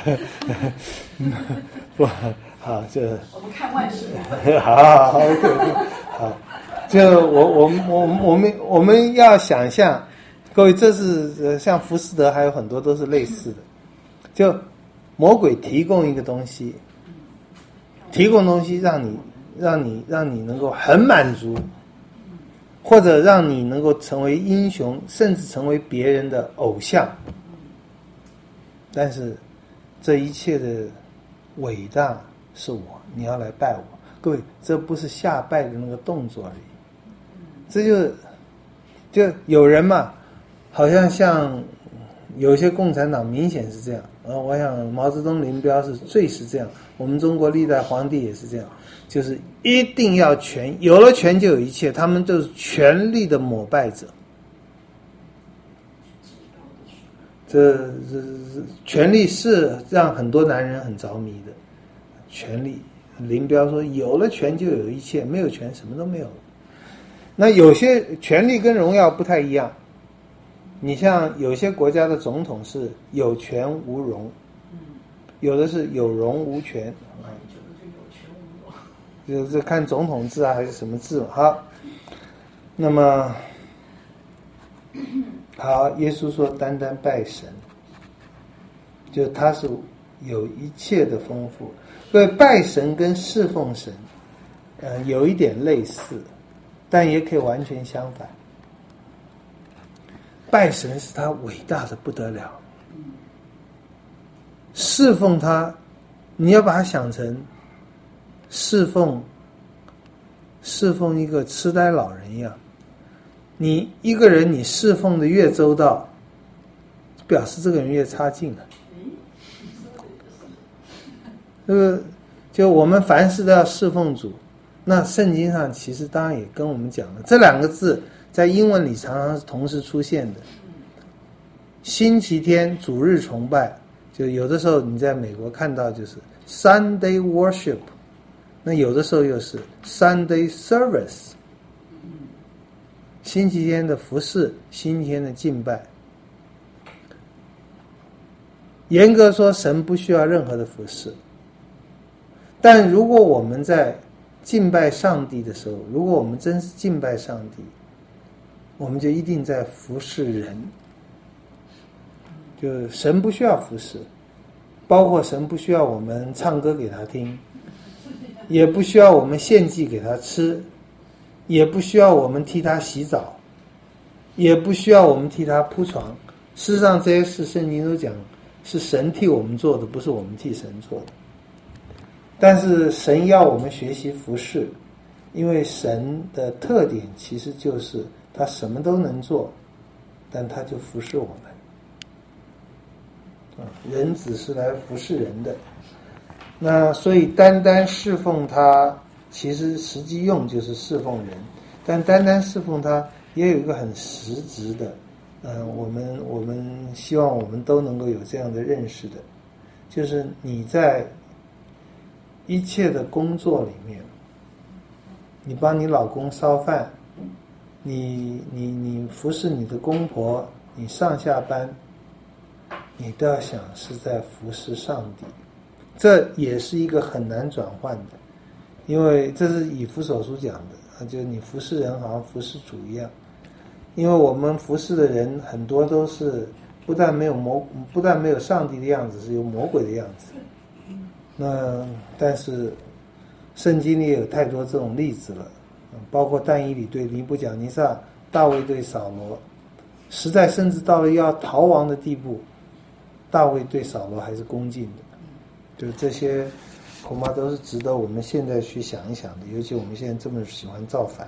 不好，就我们看万事。 好 ，OK， 好，就我们要想象，各位，这是像浮士德还有很多都是类似的，就魔鬼提供一个东西，让你能够很满足，或者让你能够成为英雄，甚至成为别人的偶像。但是这一切的伟大是我，你要来拜我。各位，这不是下拜的那个动作而已，这就有人嘛，好像有些共产党明显是这样，我想毛泽东、林彪是这样，我们中国历代皇帝也是这样，就是一定要权，有了权就有一切，他们都是权力的膜拜者。这权力是让很多男人很着迷的，权力。林彪说，有了权就有一切，没有权什么都没有。那有些权力跟荣耀不太一样，你像有些国家的总统是有权无荣，有的是有荣无权，就是看总统制啊还是什么制。好，那么好，耶稣说单单拜神， 就他是有一切的丰富。所以拜神跟侍奉神，有一点类似，但也可以完全相反。拜神是他伟大的不得了，侍奉他，你要把它想成侍奉一个痴呆老人一样。你一个人你侍奉的越周到，表示这个人越差劲了。就我们凡事都要侍奉主，那圣经上其实当然也跟我们讲了，这两个字在英文里常常是同时出现的。星期天主日崇拜，就有的时候你在美国看到就是 Sunday worship， 那有的时候又是 Sunday service， 星期天的服事，星期天的敬拜。严格说神不需要任何的服事，但如果我们在敬拜上帝的时候，如果我们真是敬拜上帝，我们就一定在服侍人。就神不需要服侍，包括神不需要我们唱歌给他听，也不需要我们献祭给他吃，也不需要我们替他洗澡，也不需要我们替他铺床。事实上这些事圣经都讲是神替我们做的，不是我们替神做的。但是神要我们学习服侍，因为神的特点其实就是他什么都能做，但他就服侍我们。人子是来服侍人的，那所以单单侍奉他，其实实际用就是侍奉人，但单单侍奉他也有一个很实质的，我们希望我们都能够有这样的认识的，就是你在一切的工作里面，你帮你老公烧饭，你服侍你的公婆，你上下班，你都要想是在服侍上帝。这也是一个很难转换的，因为这是以弗所书讲的，就是你服侍人好像服侍主一样。因为我们服侍的人很多都是不但没有上帝的样子，是有魔鬼的样子。那但是圣经里也有太多这种例子了，包括但以理对尼布甲尼撒，大卫对扫罗，实在甚至到了要逃亡的地步，大卫对扫罗还是恭敬的。就这些恐怕都是值得我们现在去想一想的，尤其我们现在这么喜欢造反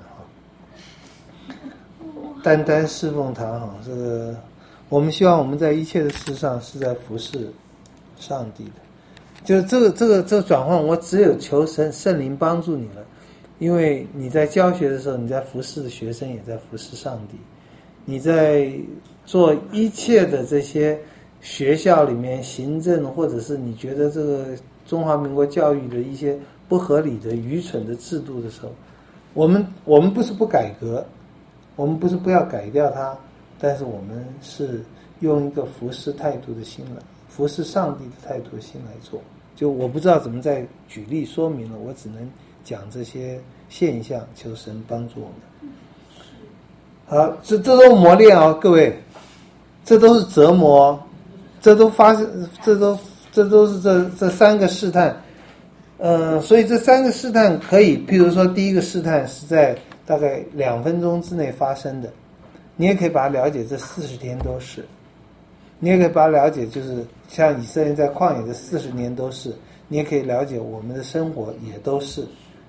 单单侍奉他这个我们希望我们在一切的事上是在服侍上帝的。就这个转换，我只有求圣灵帮助你了，因为你在教学的时候，你在服侍的学生也在服侍上帝，你在做一切的这些学校里面行政，或者是你觉得这个中华民国教育的一些不合理的愚蠢的制度的时候，我们不是不改革，我们不是不要改掉它，但是我们是用一个服侍态度的心来，服侍上帝的态度的心来做。就我不知道怎么再举例说明了，我只能讲这些现象，求神帮助我们。好，这都磨练哦，各位，这都是折磨，这都是这三个试探。所以这三个试探可以，譬如说第一个试探是在大概2分钟之内发生的，你也可以把它了解这40天都是，你也可以把它了解就是像以色列在旷野的40年都是，你也可以了解我们的生活也都是。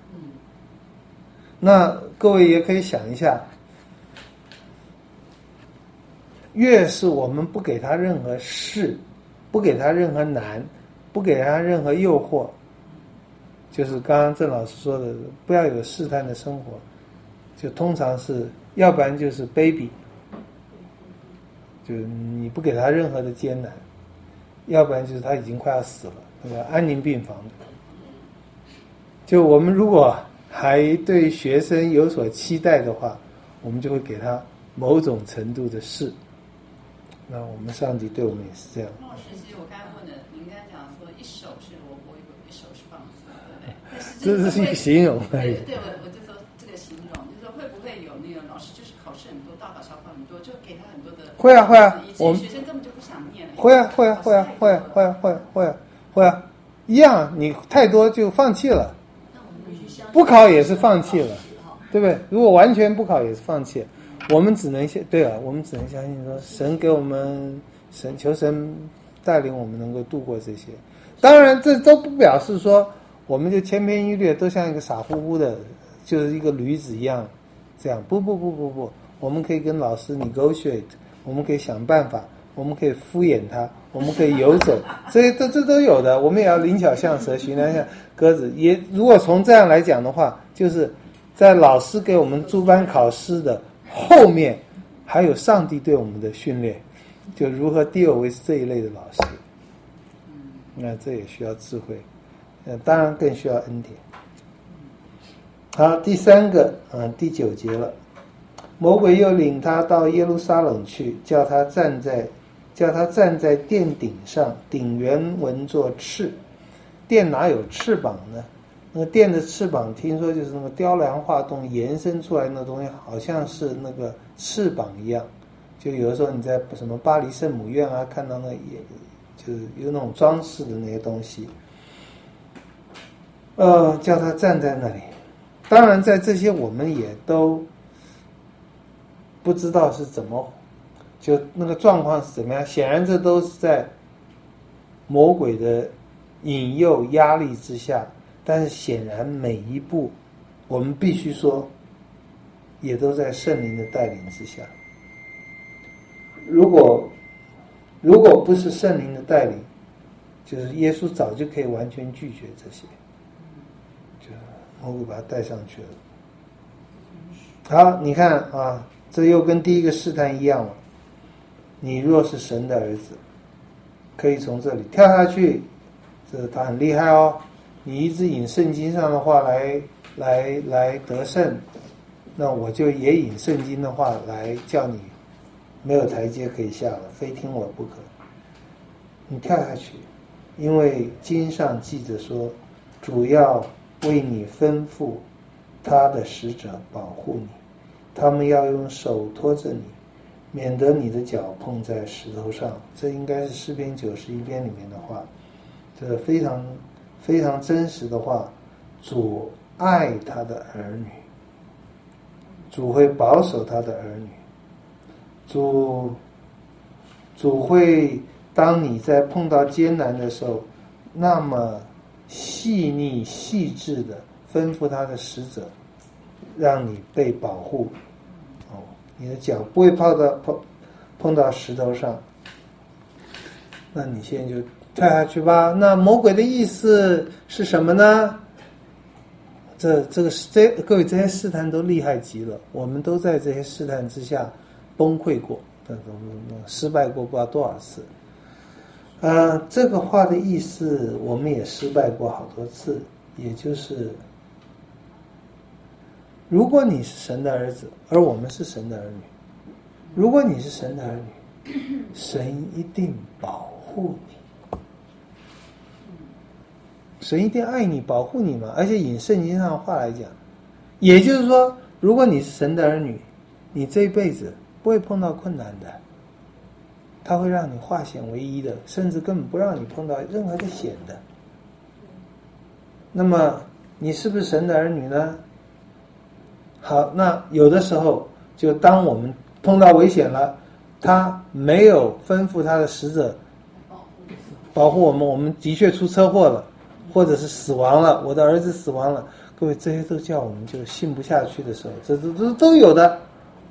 那各位也可以想一下，越是我们不给他任何事，不给他任何难，不给他任何诱惑，就是刚刚郑老师说的，不要有试探的生活，就通常是要不然就是 baby， 就是你不给他任何的艰难，要不然就是他已经快要死了，那个安宁病房的。就我们如果还对学生有所期待的话，我们就会给他某种程度的事。那我们上帝对我们也是这样。 老师，其实我刚才问的，您刚才讲说一手是萝卜，一手是棒子，对不对？但是这是一个形容而已。 对，我就说这个形容，就是说会不会有那个老师就是考试很多，大考小考很多，就给他很多的会啊， 以前学生根本就不想念了， 会啊，一样，你太多就放弃了，不考也是放弃了，对不对？如果完全不考也是放弃，我们只能我们只能相信说，神给我们求神带领我们能够度过这些。当然，这都不表示说我们就千篇一律，都像一个傻乎乎的，就是一个驴子一样，这样不，我们可以跟老师 negotiate， 我们可以想办法，我们可以敷衍他，我们可以游走，这都有的。我们也要灵巧像蛇，寻良像鸽子。也如果从这样来讲的话，就是在老师给我们诸般考试的后面，还有上帝对我们的训练，就如何 deal with 这一类的老师。那这也需要智慧，当然更需要恩典。好，第三个，第9节了。魔鬼又领他到耶路撒冷去，叫他站在殿顶上，顶原文作翅。殿哪有翅膀呢？那个殿的翅膀，听说就是那个雕梁画栋延伸出来的那东西，好像是那个翅膀一样。就有的时候你在什么巴黎圣母院啊，看到那就是有那种装饰的那些东西。叫他站在那里。当然，在这些我们也都不知道是怎么，就那个状况是怎么样。显然，这都是在魔鬼的引诱压力之下。但是，显然每一步，我们必须说，也都在圣灵的带领之下。如果不是圣灵的带领，就是耶稣早就可以完全拒绝这些，就魔鬼把他带上去了。好，你看啊，这又跟第一个试探一样了。你若是神的儿子，可以从这里跳下去，这他很厉害哦。你一直引圣经上的话来得胜，那我就也引圣经的话来叫你没有台阶可以下了，非听我不可。你跳下去，因为经上记着说，主要为你吩咐他的使者保护你，他们要用手托着你，免得你的脚碰在石头上。这应该是诗篇91篇里面的话，这非常非常真实的话。主爱他的儿女，主会保守他的儿女，主会当你在碰到艰难的时候，那么细腻细致的吩咐他的使者，让你被保护。你的脚不会碰到石头上。那你现在就跳下去吧。那魔鬼的意思是什么呢？各位，这些试探都厉害极了，我们都在这些试探之下崩溃过，失败过不知道多少次。这个话的意思，我们也失败过好多次，也就是如果你是神的儿子，而我们是神的儿女，如果你是神的儿女，神一定保护你，神一定爱你保护你嘛。而且以圣经上的话来讲，也就是说，如果你是神的儿女，你这一辈子不会碰到困难的，他会让你化险为夷的，甚至根本不让你碰到任何的险的。那么你是不是神的儿女呢？好，那有的时候就当我们碰到危险了，他没有吩咐他的使者保护我们，我们的确出车祸了，或者是死亡了，我的儿子死亡了，各位，这些都叫我们就信不下去的时候，这都有的。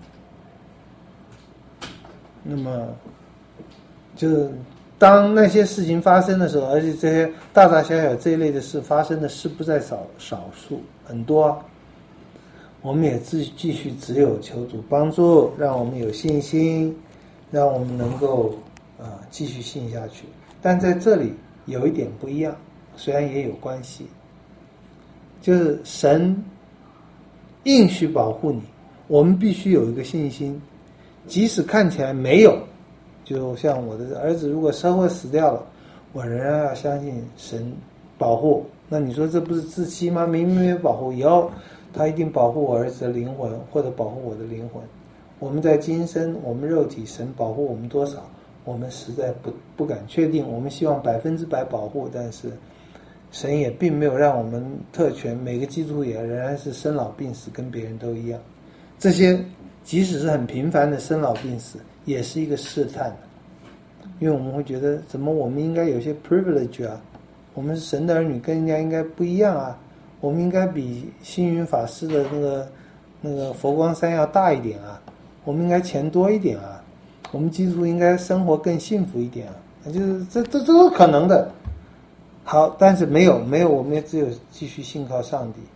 那么就是当那些事情发生的时候，而且这些大大小小这一类的事发生的事不在少数，很多，我们也继续只有求主帮助，让我们有信心，让我们能够继续信下去。但在这里有一点不一样，虽然也有关系，就是神应许保护你，我们必须有一个信心，即使看起来没有，就像我的儿子如果车祸死掉了，我仍然要相信神保护。那你说这不是自欺吗？明明没有保护，以后他一定保护我儿子的灵魂，或者保护我的灵魂。我们在今生，我们肉体，神保护我们多少， 我们实在不敢确定，我们希望100%保护，但是神也并没有让我们特权，每个基督徒也仍然是生老病死，跟别人都一样。这些即使是很平凡的生老病死，也是一个试探，因为我们会觉得，怎么我们应该有些 privilege 啊？我们是神的儿女，跟人家应该不一样啊！我们应该比星云法师的那个佛光山要大一点啊！我们应该钱多一点啊！我们基督徒应该生活更幸福一点啊！就是这都是可能的。好，但是没有，我们也只有继续信靠上帝。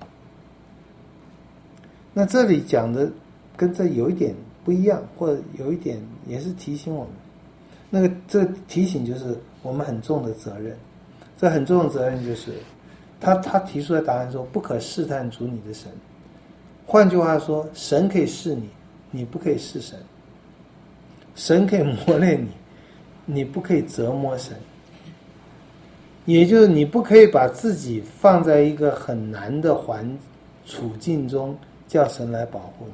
那这里讲的跟这有一点不一样，或者有一点也是提醒我们。这提醒就是我们很重的责任。这很重的责任就是他提出的答案说，不可试探主你的神。换句话说，神可以试你，你不可以试神。神可以磨练你，你不可以折磨神。也就是你不可以把自己放在一个很难的处境中，叫神来保护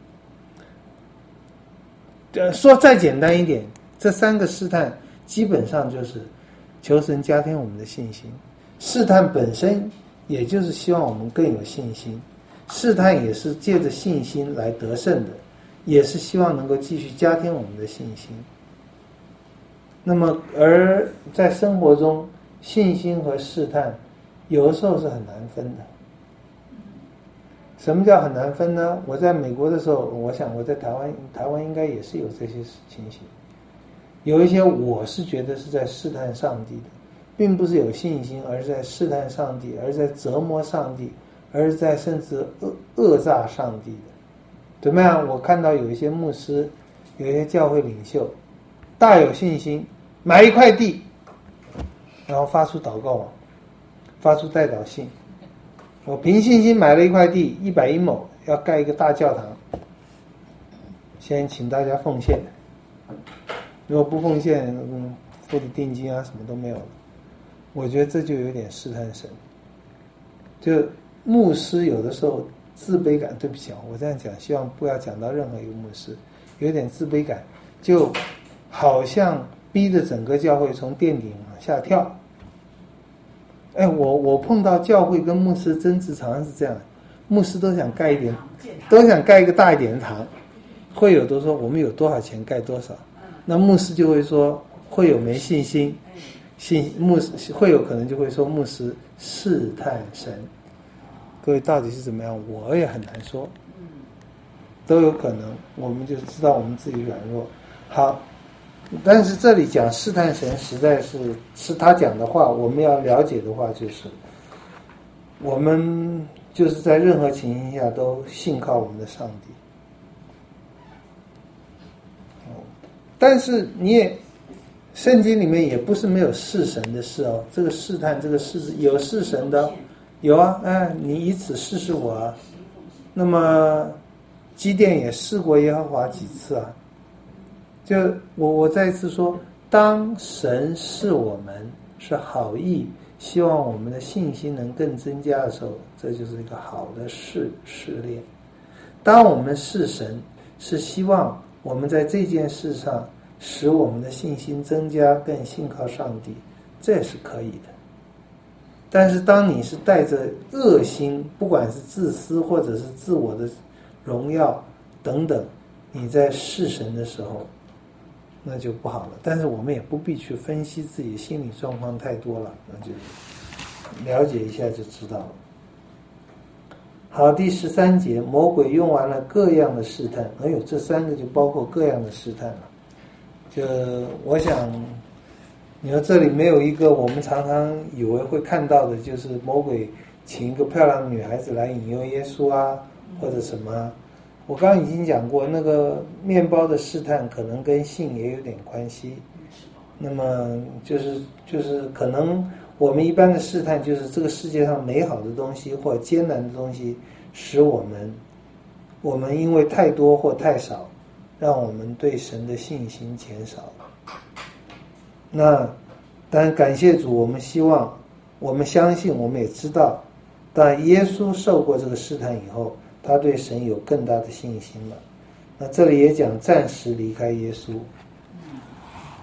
你。说再简单一点，这3个试探基本上就是求神加添我们的信心。试探本身也就是希望我们更有信心，试探也是借着信心来得胜的，也是希望能够继续加添我们的信心。那么而在生活中，信心和试探有的时候是很难分的。什么叫很难分呢？我在美国的时候，我想我在台湾应该也是有这些情形。有一些我是觉得是在试探上帝的，并不是有信心，而是在试探上帝，而是在折磨上帝，而是在甚至讹诈上帝的。怎么样？我看到有一些牧师，有一些教会领袖大有信心，买一块地，然后发出祷告网，发出代祷信，我凭信心买了一块地110亩，要盖一个大教堂，先请大家奉献，如果不奉献，付的定金啊什么都没有了。我觉得这就有点试探神。就牧师有的时候自卑感，对不起啊，我这样讲希望不要讲到任何一个牧师，有点自卑感，就好像逼着整个教会从垫底往下跳。我碰到教会跟牧师争执常常是这样，牧师都想盖一个大一点的堂，会友都说我们有多少钱盖多少，那牧师就会说会友没信心，会友可能就会说牧师试探神。各位到底是怎么样，我也很难说，都有可能，我们就知道我们自己软弱。好，但是这里讲试探神实在是他讲的话，我们要了解的话，就是我们就是在任何情形下都信靠我们的上帝。但是圣经里面也不是没有试神的事哦，这个试探，这个试有试神的，有啊，你以此试试我啊。那么基甸也试过耶和华几次啊。就我再一次说，当神试我们是好意，希望我们的信心能更增加的时候，这就是一个好的试炼。当我们试神，是希望我们在这件事上使我们的信心增加，更信靠上帝，这也是可以的。但是当你是带着恶心，不管是自私或者是自我的荣耀等等，你在试神的时候，那就不好了。但是我们也不必去分析自己心理状况太多了，那就了解一下就知道了。好，第13节，魔鬼用完了各样的试探，这3个就包括各样的试探了。就我想你说这里没有一个我们常常以为会看到的，就是魔鬼请一个漂亮的女孩子来引诱耶稣啊，或者什么。我刚刚已经讲过，那个面包的试探可能跟性也有点关系。那么就是可能我们一般的试探就是这个世界上美好的东西或艰难的东西，使我们因为太多或太少，让我们对神的信心减少。那当然感谢主，我们希望，我们相信，我们也知道，但耶稣受过这个试探以后，他对神有更大的信心了。那这里也讲暂时离开耶稣，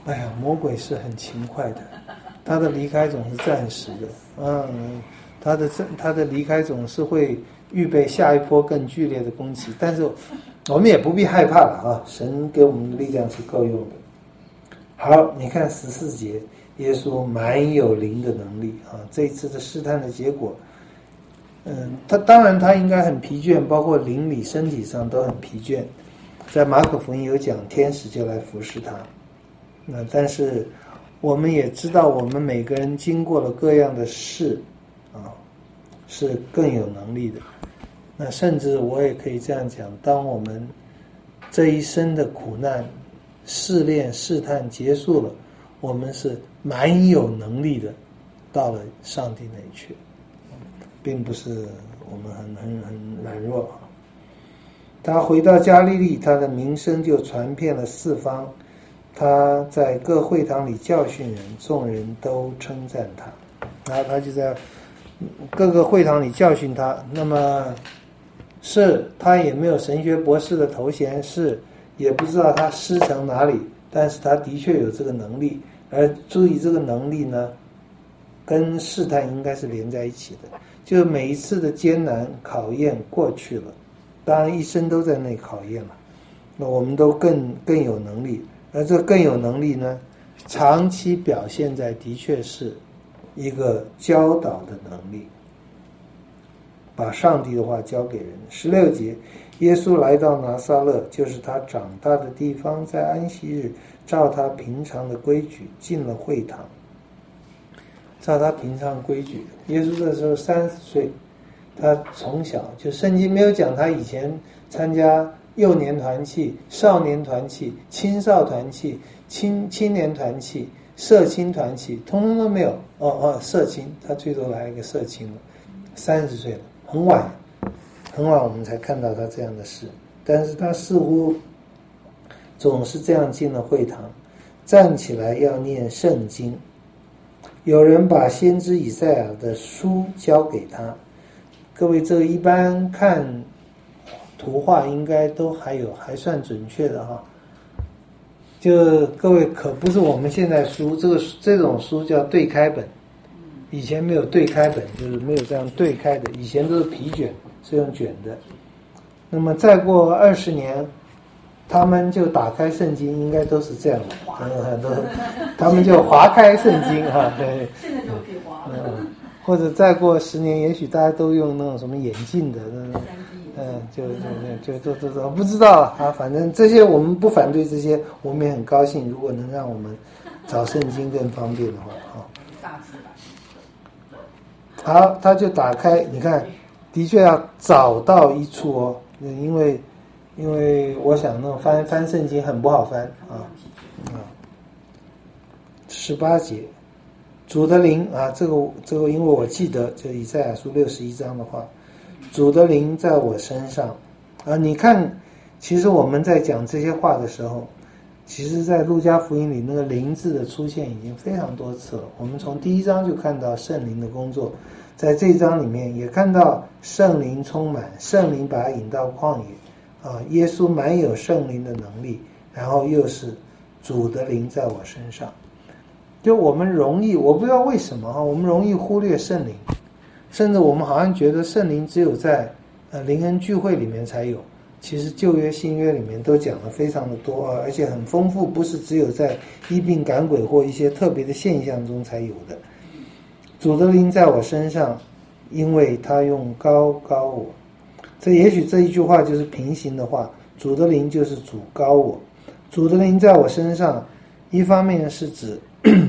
哎呀，魔鬼是很勤快的，他的离开总是暂时的，他的离开总是会预备下一波更剧烈的攻击，但是我们也不必害怕了啊！神给我们的力量是够用的。好，你看14节，耶稣蛮有灵的能力啊！这一次的试探的结果，他当然他应该很疲倦，包括灵里、身体上都很疲倦。在马可福音有讲，天使就来服侍他。但是我们也知道，我们每个人经过了各样的事啊，是更有能力的。那甚至我也可以这样讲，当我们这一生的苦难、试炼、试探结束了，我们是蛮有能力的，到了上帝那里去，并不是我们很软弱啊。他回到加利利，他的名声就传遍了四方。他在各会堂里教训人，众人都称赞他。然后他就在各个会堂里教训他。那么是他也没有神学博士的头衔，是也不知道他师承哪里，但是他的确有这个能力。而注意这个能力呢，跟试探应该是连在一起的。就每一次的艰难考验过去了，当然一生都在内考验了，那我们都更有能力。而这更有能力呢，长期表现在的确是一个教导的能力，把上帝的话教给人。16节，耶稣来到拿撒勒，就是他长大的地方，在安息日照他平常的规矩进了会堂。照他平常规矩，耶稣这时候30岁，他从小就圣经没有讲他以前参加幼年团契、少年团契、青少团契、青年团契、社青团契，通通都没有。社青，他最多来一个社青了。30岁了，很晚我们才看到他这样的事。但是他似乎总是这样进了会堂，站起来要念圣经。有人把先知以赛亚的书交给他。各位，这个一般看图画应该都还算准确的哈。就各位可不是我们现在书，这种书叫对开本，以前没有对开本，就是没有这样对开的，以前都是皮卷，是用卷的。那么再过20年，他们就打开圣经，应该都是这样的，他们就划开圣经哈。对， 现在就可以划了。 或者再过10年，也许大家都用那种什么眼镜的，就不知道啊。反正这些我们不反对，这些我们也很高兴。如果能让我们找圣经更方便的话， 大字版。 好，他就打开，你看，的确要找到一处哦，因为我想那种翻圣经很不好翻啊。18节。主的灵啊，这个，因为我记得就以赛亚书61章的话，主的灵在我身上啊。你看，其实我们在讲这些话的时候，其实在路加福音里那个灵字的出现已经非常多次了。我们从第1章就看到圣灵的工作，在这一章里面也看到圣灵充满，圣灵把他引到旷野啊。耶稣蛮有圣灵的能力，然后又是主的灵在我身上。就我们容易，我不知道为什么我们容易忽略圣灵，甚至我们好像觉得圣灵只有在灵恩聚会里面才有。其实旧约新约里面都讲了非常的多，而且很丰富，不是只有在医病赶鬼或一些特别的现象中才有的。主的灵在我身上，因为他用膏膏我。这也许这一句话就是平行的话，主的灵就是主膏我。主的灵在我身上，一方面是指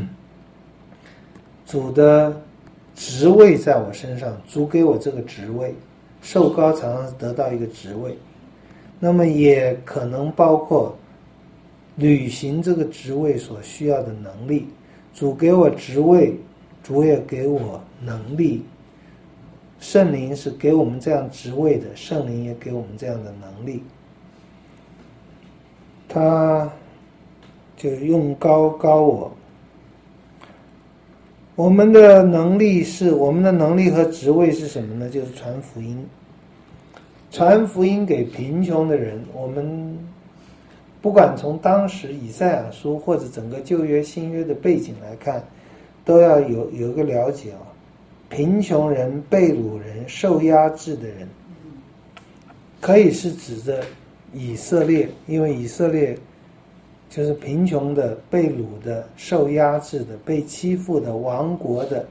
主的职位在我身上，主给我这个职位，受膏常常得到一个职位，那么也可能包括履行这个职位所需要的能力。主给我职位，主也给我能力。圣灵是给我们这样职位的，圣灵也给我们这样的能力。他就用膏膏我。我们的能力和职位是什么呢？就是传福音。传福音给贫穷的人，我们不管从当时以赛亚书或者整个旧约新约的背景来看，都要有一个了解啊，贫穷人、被掳人、受压制的人，可以是指着以色列，因为以色列就是贫穷的、被掳的、受压制的、被欺负的、亡国的，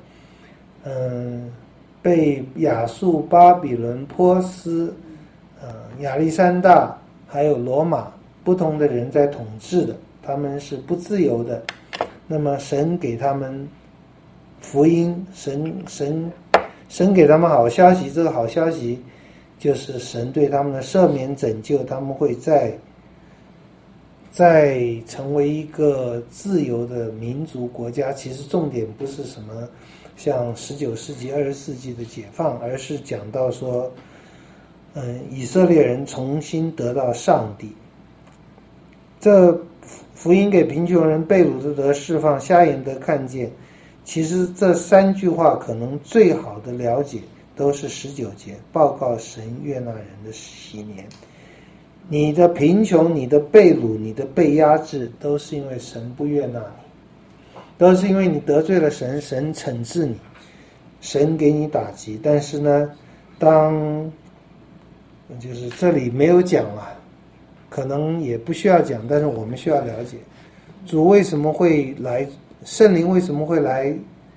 被亚述、巴比伦、波斯、亚历山大还有罗马不同的人在统治的，他们是不自由的。那么神给他们福音，神给他们好消息，这个好消息就是神对他们的赦免拯救，他们会再成为一个自由的民族国家。其实重点不是什么像19世纪、20世纪的解放，而是讲到说，以色列人重新得到上帝。这福音给贫穷人，被掳的得释放，瞎眼得看见。其实这3句话可能最好的了解都是19节，报告神悦纳人的喜年。你的贫穷、你的被掳、你的被压制，都是因为神不悦纳你，都是因为你得罪了神，神惩治你，神给你打击。但是呢，就是这里没有讲啊，可能也不需要讲，但是我们需要了解，主为什么会来，圣灵为什么会来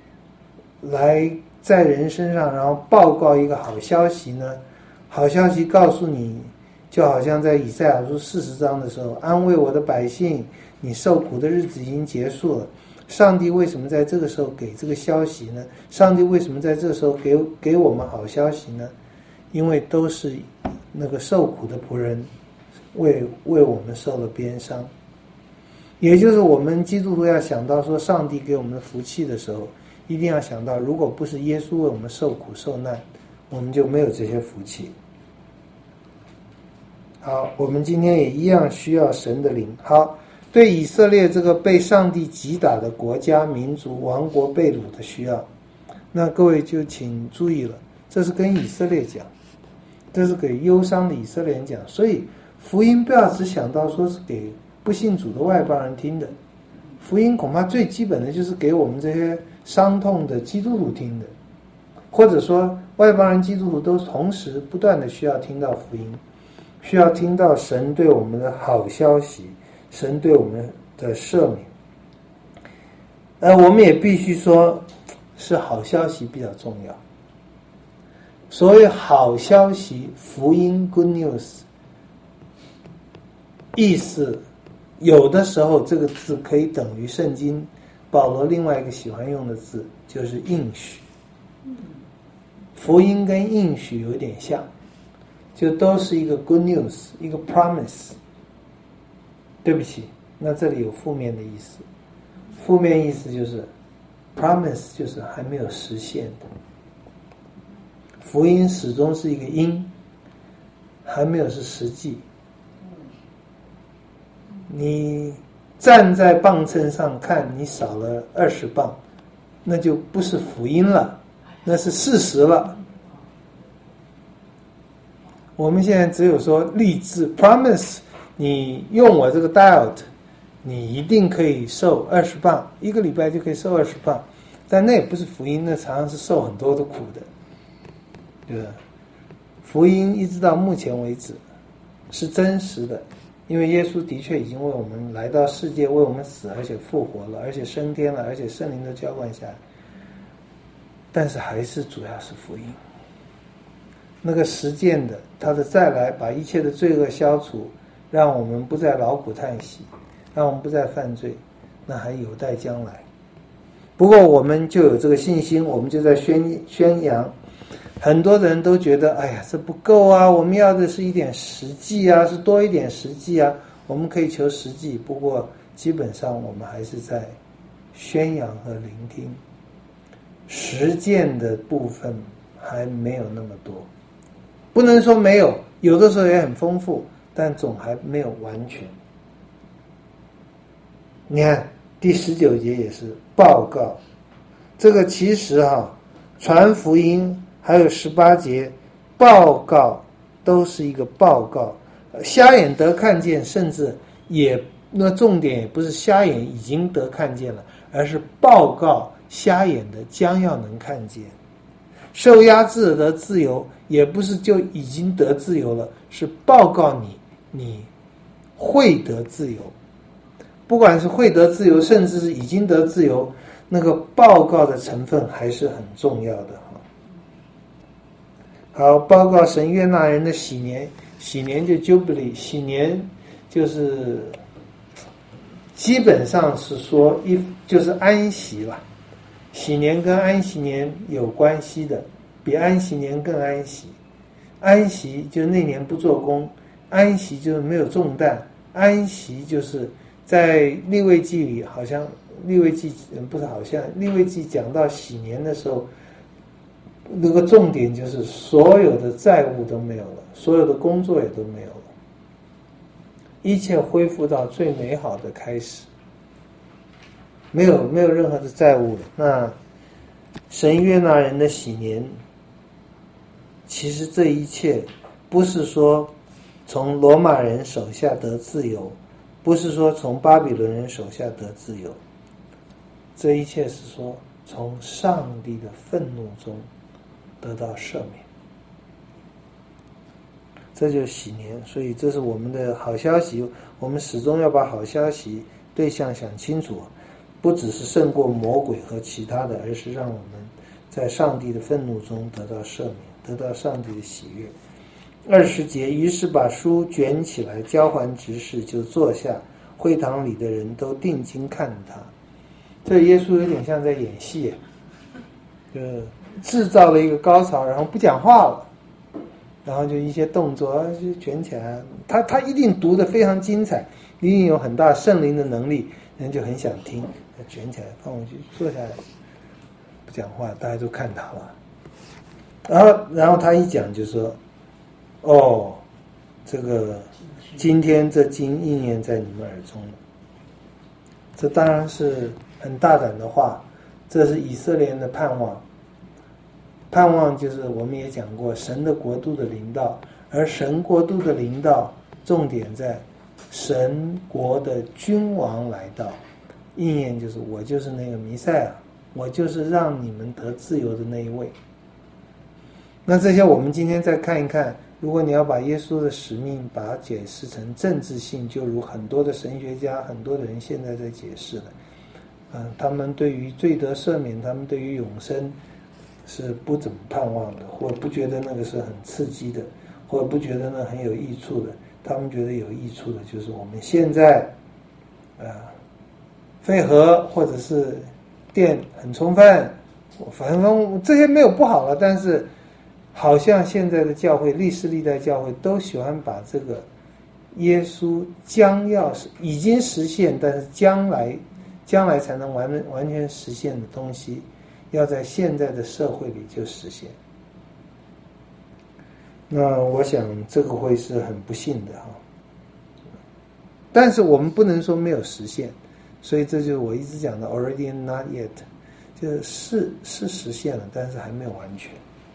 在人身上，然后报告一个好消息呢？好消息告诉你，就好像在以赛亚书40章的时候，安慰我的百姓，你受苦的日子已经结束了。上帝为什么在这个时候给这个消息呢？上帝为什么在这个时候给我们好消息呢？因为都是那个受苦的仆人为我们受了鞭伤。也就是我们基督徒要想到说上帝给我们的福气的时候，一定要想到，如果不是耶稣为我们受苦受难，我们就没有这些福气。好，我们今天也一样需要神的灵。好，对以色列这个被上帝击打的国家、民族、王国被掳的需要，那各位就请注意了，这是跟以色列讲，这是给忧伤的以色列人讲。所以福音不要只想到说是给不信主的外邦人听的，福音恐怕最基本的就是给我们这些伤痛的基督徒听的，或者说外邦人基督徒都同时不断的需要听到福音，需要听到神对我们的好消息，神对我们的赦免。我们也必须说是好消息比较重要。所谓好消息，福音 good news， 意思有的时候这个字可以等于圣经保罗另外一个喜欢用的字，就是应许。福音跟应许有点像，就都是一个 good news， 一个 promise。 对不起，那这里有负面的意思，负面意思就是 promise 就是还没有实现的，福音始终是一个因，还没有是实际。你站在磅秤上看你少了20磅，那就不是福音了，那是事实了。我们现在只有说立志 promise， 你用我这个 diet， 你一定可以瘦20磅，1个礼拜就可以瘦20磅，但那也不是福音，那常常是受很多的苦的，对吧？福音一直到目前为止是真实的，因为耶稣的确已经为我们来到世界，为我们死，而且复活了，而且升天了，而且圣灵都浇灌下来，但是还是主要是福音。那个实践的他的再来，把一切的罪恶消除，让我们不再劳苦叹息，让我们不再犯罪，那还有待将来。不过我们就有这个信心，我们就在宣扬。很多人都觉得，哎呀，这不够啊，我们要的是一点实际啊，是多一点实际啊，我们可以求实际。不过基本上我们还是在宣扬和聆听，实践的部分还没有那么多。不能说没有，有的时候也很丰富，但总还没有完全。你看第19节也是报告，这个其实传福音还有18节报告都是一个报告，瞎眼得看见，甚至那重点也不是瞎眼已经得看见了，而是报告瞎眼的将要能看见。受压制得自由，也不是就已经得自由了，是报告你会得自由。不管是会得自由，甚至是已经得自由，那个报告的成分还是很重要的。好，报告神悦纳人的喜年，喜年就 Jubilee， 喜年就是基本上是说就是安息了。喜年跟安息年有关系的，比安息年更安息。安息就是那年不做工，安息就是没有重担，安息就是在利未记里，好像利未记不是好像利未记讲到喜年的时候，那个重点就是所有的债务都没有了，所有的工作也都没有了，一切恢复到最美好的开始，没有任何的债务了。那神悦纳人的喜年，其实这一切不是说从罗马人手下得自由，不是说从巴比伦人手下得自由，这一切是说从上帝的愤怒中得到赦免，这就是喜年。所以这是我们的好消息，我们始终要把好消息对象想清楚，不只是胜过魔鬼和其他的，而是让我们在上帝的愤怒中得到赦免，得到上帝的喜悦。20节，于是把书卷起来交还执事，就坐下，会堂里的人都定睛看他。这耶稣有点像在演戏，就制造了一个高潮，然后不讲话了，然后就一些动作就卷起来。他一定读得非常精彩，一定有很大圣灵的能力，人就很想听。卷起来放回去，坐下来不讲话，大家都看他了。然后他一讲就说：“哦，这个今天这经应验在你们耳中了。”这当然是很大胆的话，这是以色列人的盼望。盼望就是我们也讲过，神的国度的临到，而神国度的临到，重点在神国的君王来到。应验就是我就是那个弥赛亚，我就是让你们得自由的那一位。那这些我们今天再看一看，如果你要把耶稣的使命把它解释成政治性，就如很多的神学家很多的人现在在解释了，他们对于罪得赦免，他们对于永生是不怎么盼望的，或不觉得那个是很刺激的，或不觉得那很有益处的。他们觉得有益处的就是我们现在配合或者是电很充分，反正这些没有不好了，但是好像现在的教会历世历代教会都喜欢把这个耶稣将要已经实现，但是将来才能完全实现的东西，要在现在的社会里就实现。那我想这个会是很不幸的但是我们不能说没有实现，所以这就是我一直讲的 already not yet， 就是实现了，但是还没有完全。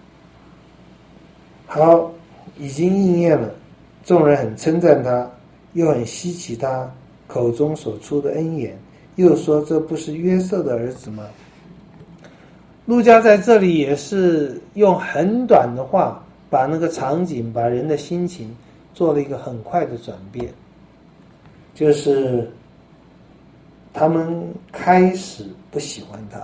好，已经应验了，众人很称赞他，又很稀奇他口中所出的恩言，又说这不是约瑟的儿子吗？路加在这里也是用很短的话把那个场景，把人的心情做了一个很快的转变，就是他们开始不喜欢他。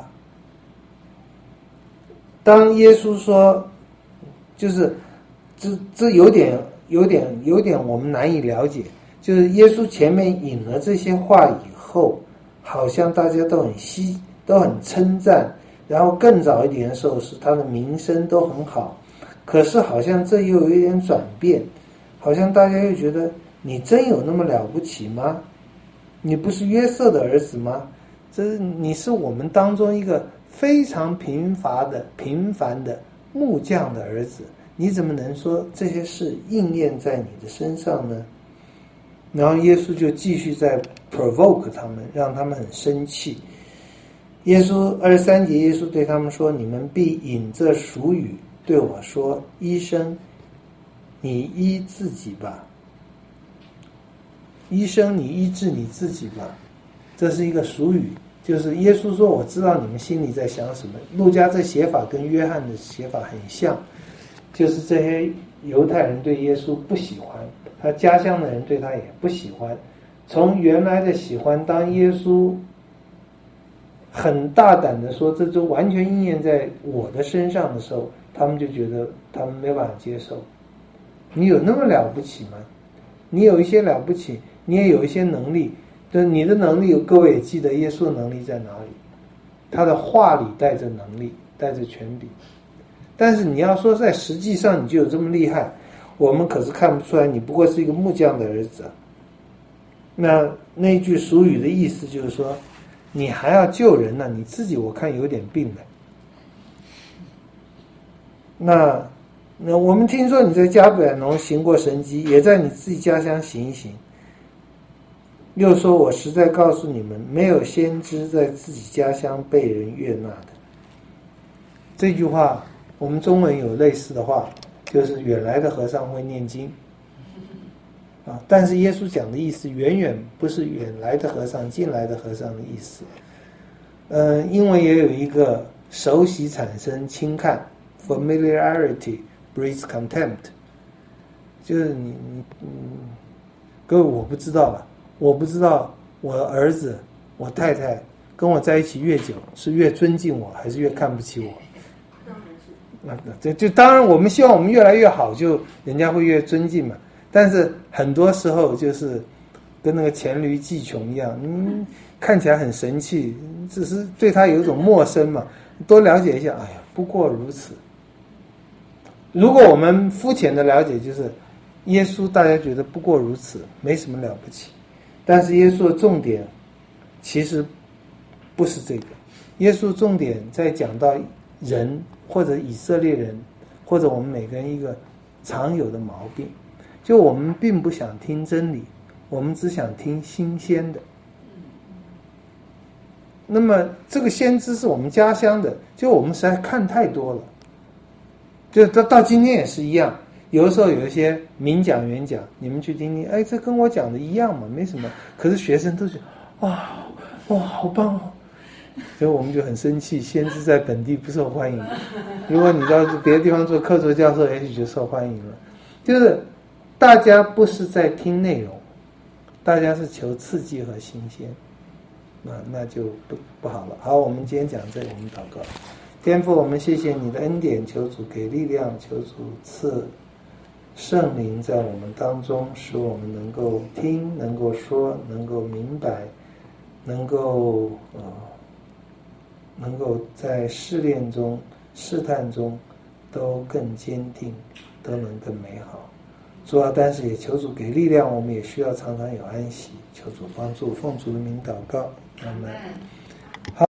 当耶稣说，就是这有点我们难以了解，就是耶稣前面引了这些话以后，好像大家都很称赞，然后更早一点的时候是他的名声都很好，可是好像这又有一点转变，好像大家又觉得你真有那么了不起吗？你不是约瑟的儿子吗？你是我们当中一个非常平凡的木匠的儿子，你怎么能说这些事应验在你的身上呢？然后耶稣就继续在 provoke 他们，让他们很生气。23节耶稣对他们说，你们必引这俗语对我说，医生，你医自己吧。 医生，你医治你自己吧。这是一个俗语，就是耶稣说我知道你们心里在想什么。路加这写法跟约翰的写法很像，就是这些犹太人对耶稣不喜欢，他家乡的人对他也不喜欢。从原来的喜欢，当耶稣很大胆的说这就完全应验在我的身上的时候，他们就觉得他们没办法接受。你有那么了不起吗？你有一些了不起，你也有一些能力，但你的能力，各位也记得耶稣的能力在哪里？他的话里带着能力，带着权柄。但是你要说在实际上你就有这么厉害，我们可是看不出来，你不过是一个木匠的儿子。那句俗语的意思就是说，你还要救人呢，你自己我看有点病了。那我们听说你在加百农行过神迹，也在你自己家乡行一行。又说我实在告诉你们，没有先知在自己家乡被人悦纳的。这句话我们中文有类似的话，就是远来的和尚会念经但是耶稣讲的意思远远不是远来的和尚近来的和尚的意思。英文也有一个熟悉产生轻看 familiarity breeds contempt， 就是各位我不知道了，我不知道我儿子我太太跟我在一起越久是越尊敬我还是越看不起我。就当然我们希望我们越来越好，就人家会越尊敬嘛。但是很多时候就是跟那个黔驴技穷一样，看起来很神气，只是对他有一种陌生嘛。多了解一下，哎呀，不过如此。如果我们肤浅的了解，就是耶稣大家觉得不过如此，没什么了不起。但是耶稣的重点其实不是这个，耶稣重点在讲到人或者以色列人或者我们每个人一个常有的毛病，就我们并不想听真理，我们只想听新鲜的。那么这个先知是我们家乡的，就我们实在看太多了，就到今天也是一样。有的时候有一些明讲圆讲，你们去听听，哎，这跟我讲的一样嘛，没什么。可是学生都觉得哇好棒哦，所以我们就很生气，先知在本地不受欢迎。如果你到别的地方做客座教授，也许就受欢迎了。就是大家不是在听内容，大家是求刺激和新鲜，那就不好了。好，我们今天讲这里，我们祷告。天父，我们谢谢你的恩典，求主给力量，求主赐圣灵在我们当中，使我们能够听，能够说，能够明白，能够在试炼中、试探中都更坚定，都能更美好。主啊，但是也求主给力量，我们也需要常常有安息。求主帮助，奉主的名祷告，阿们。好。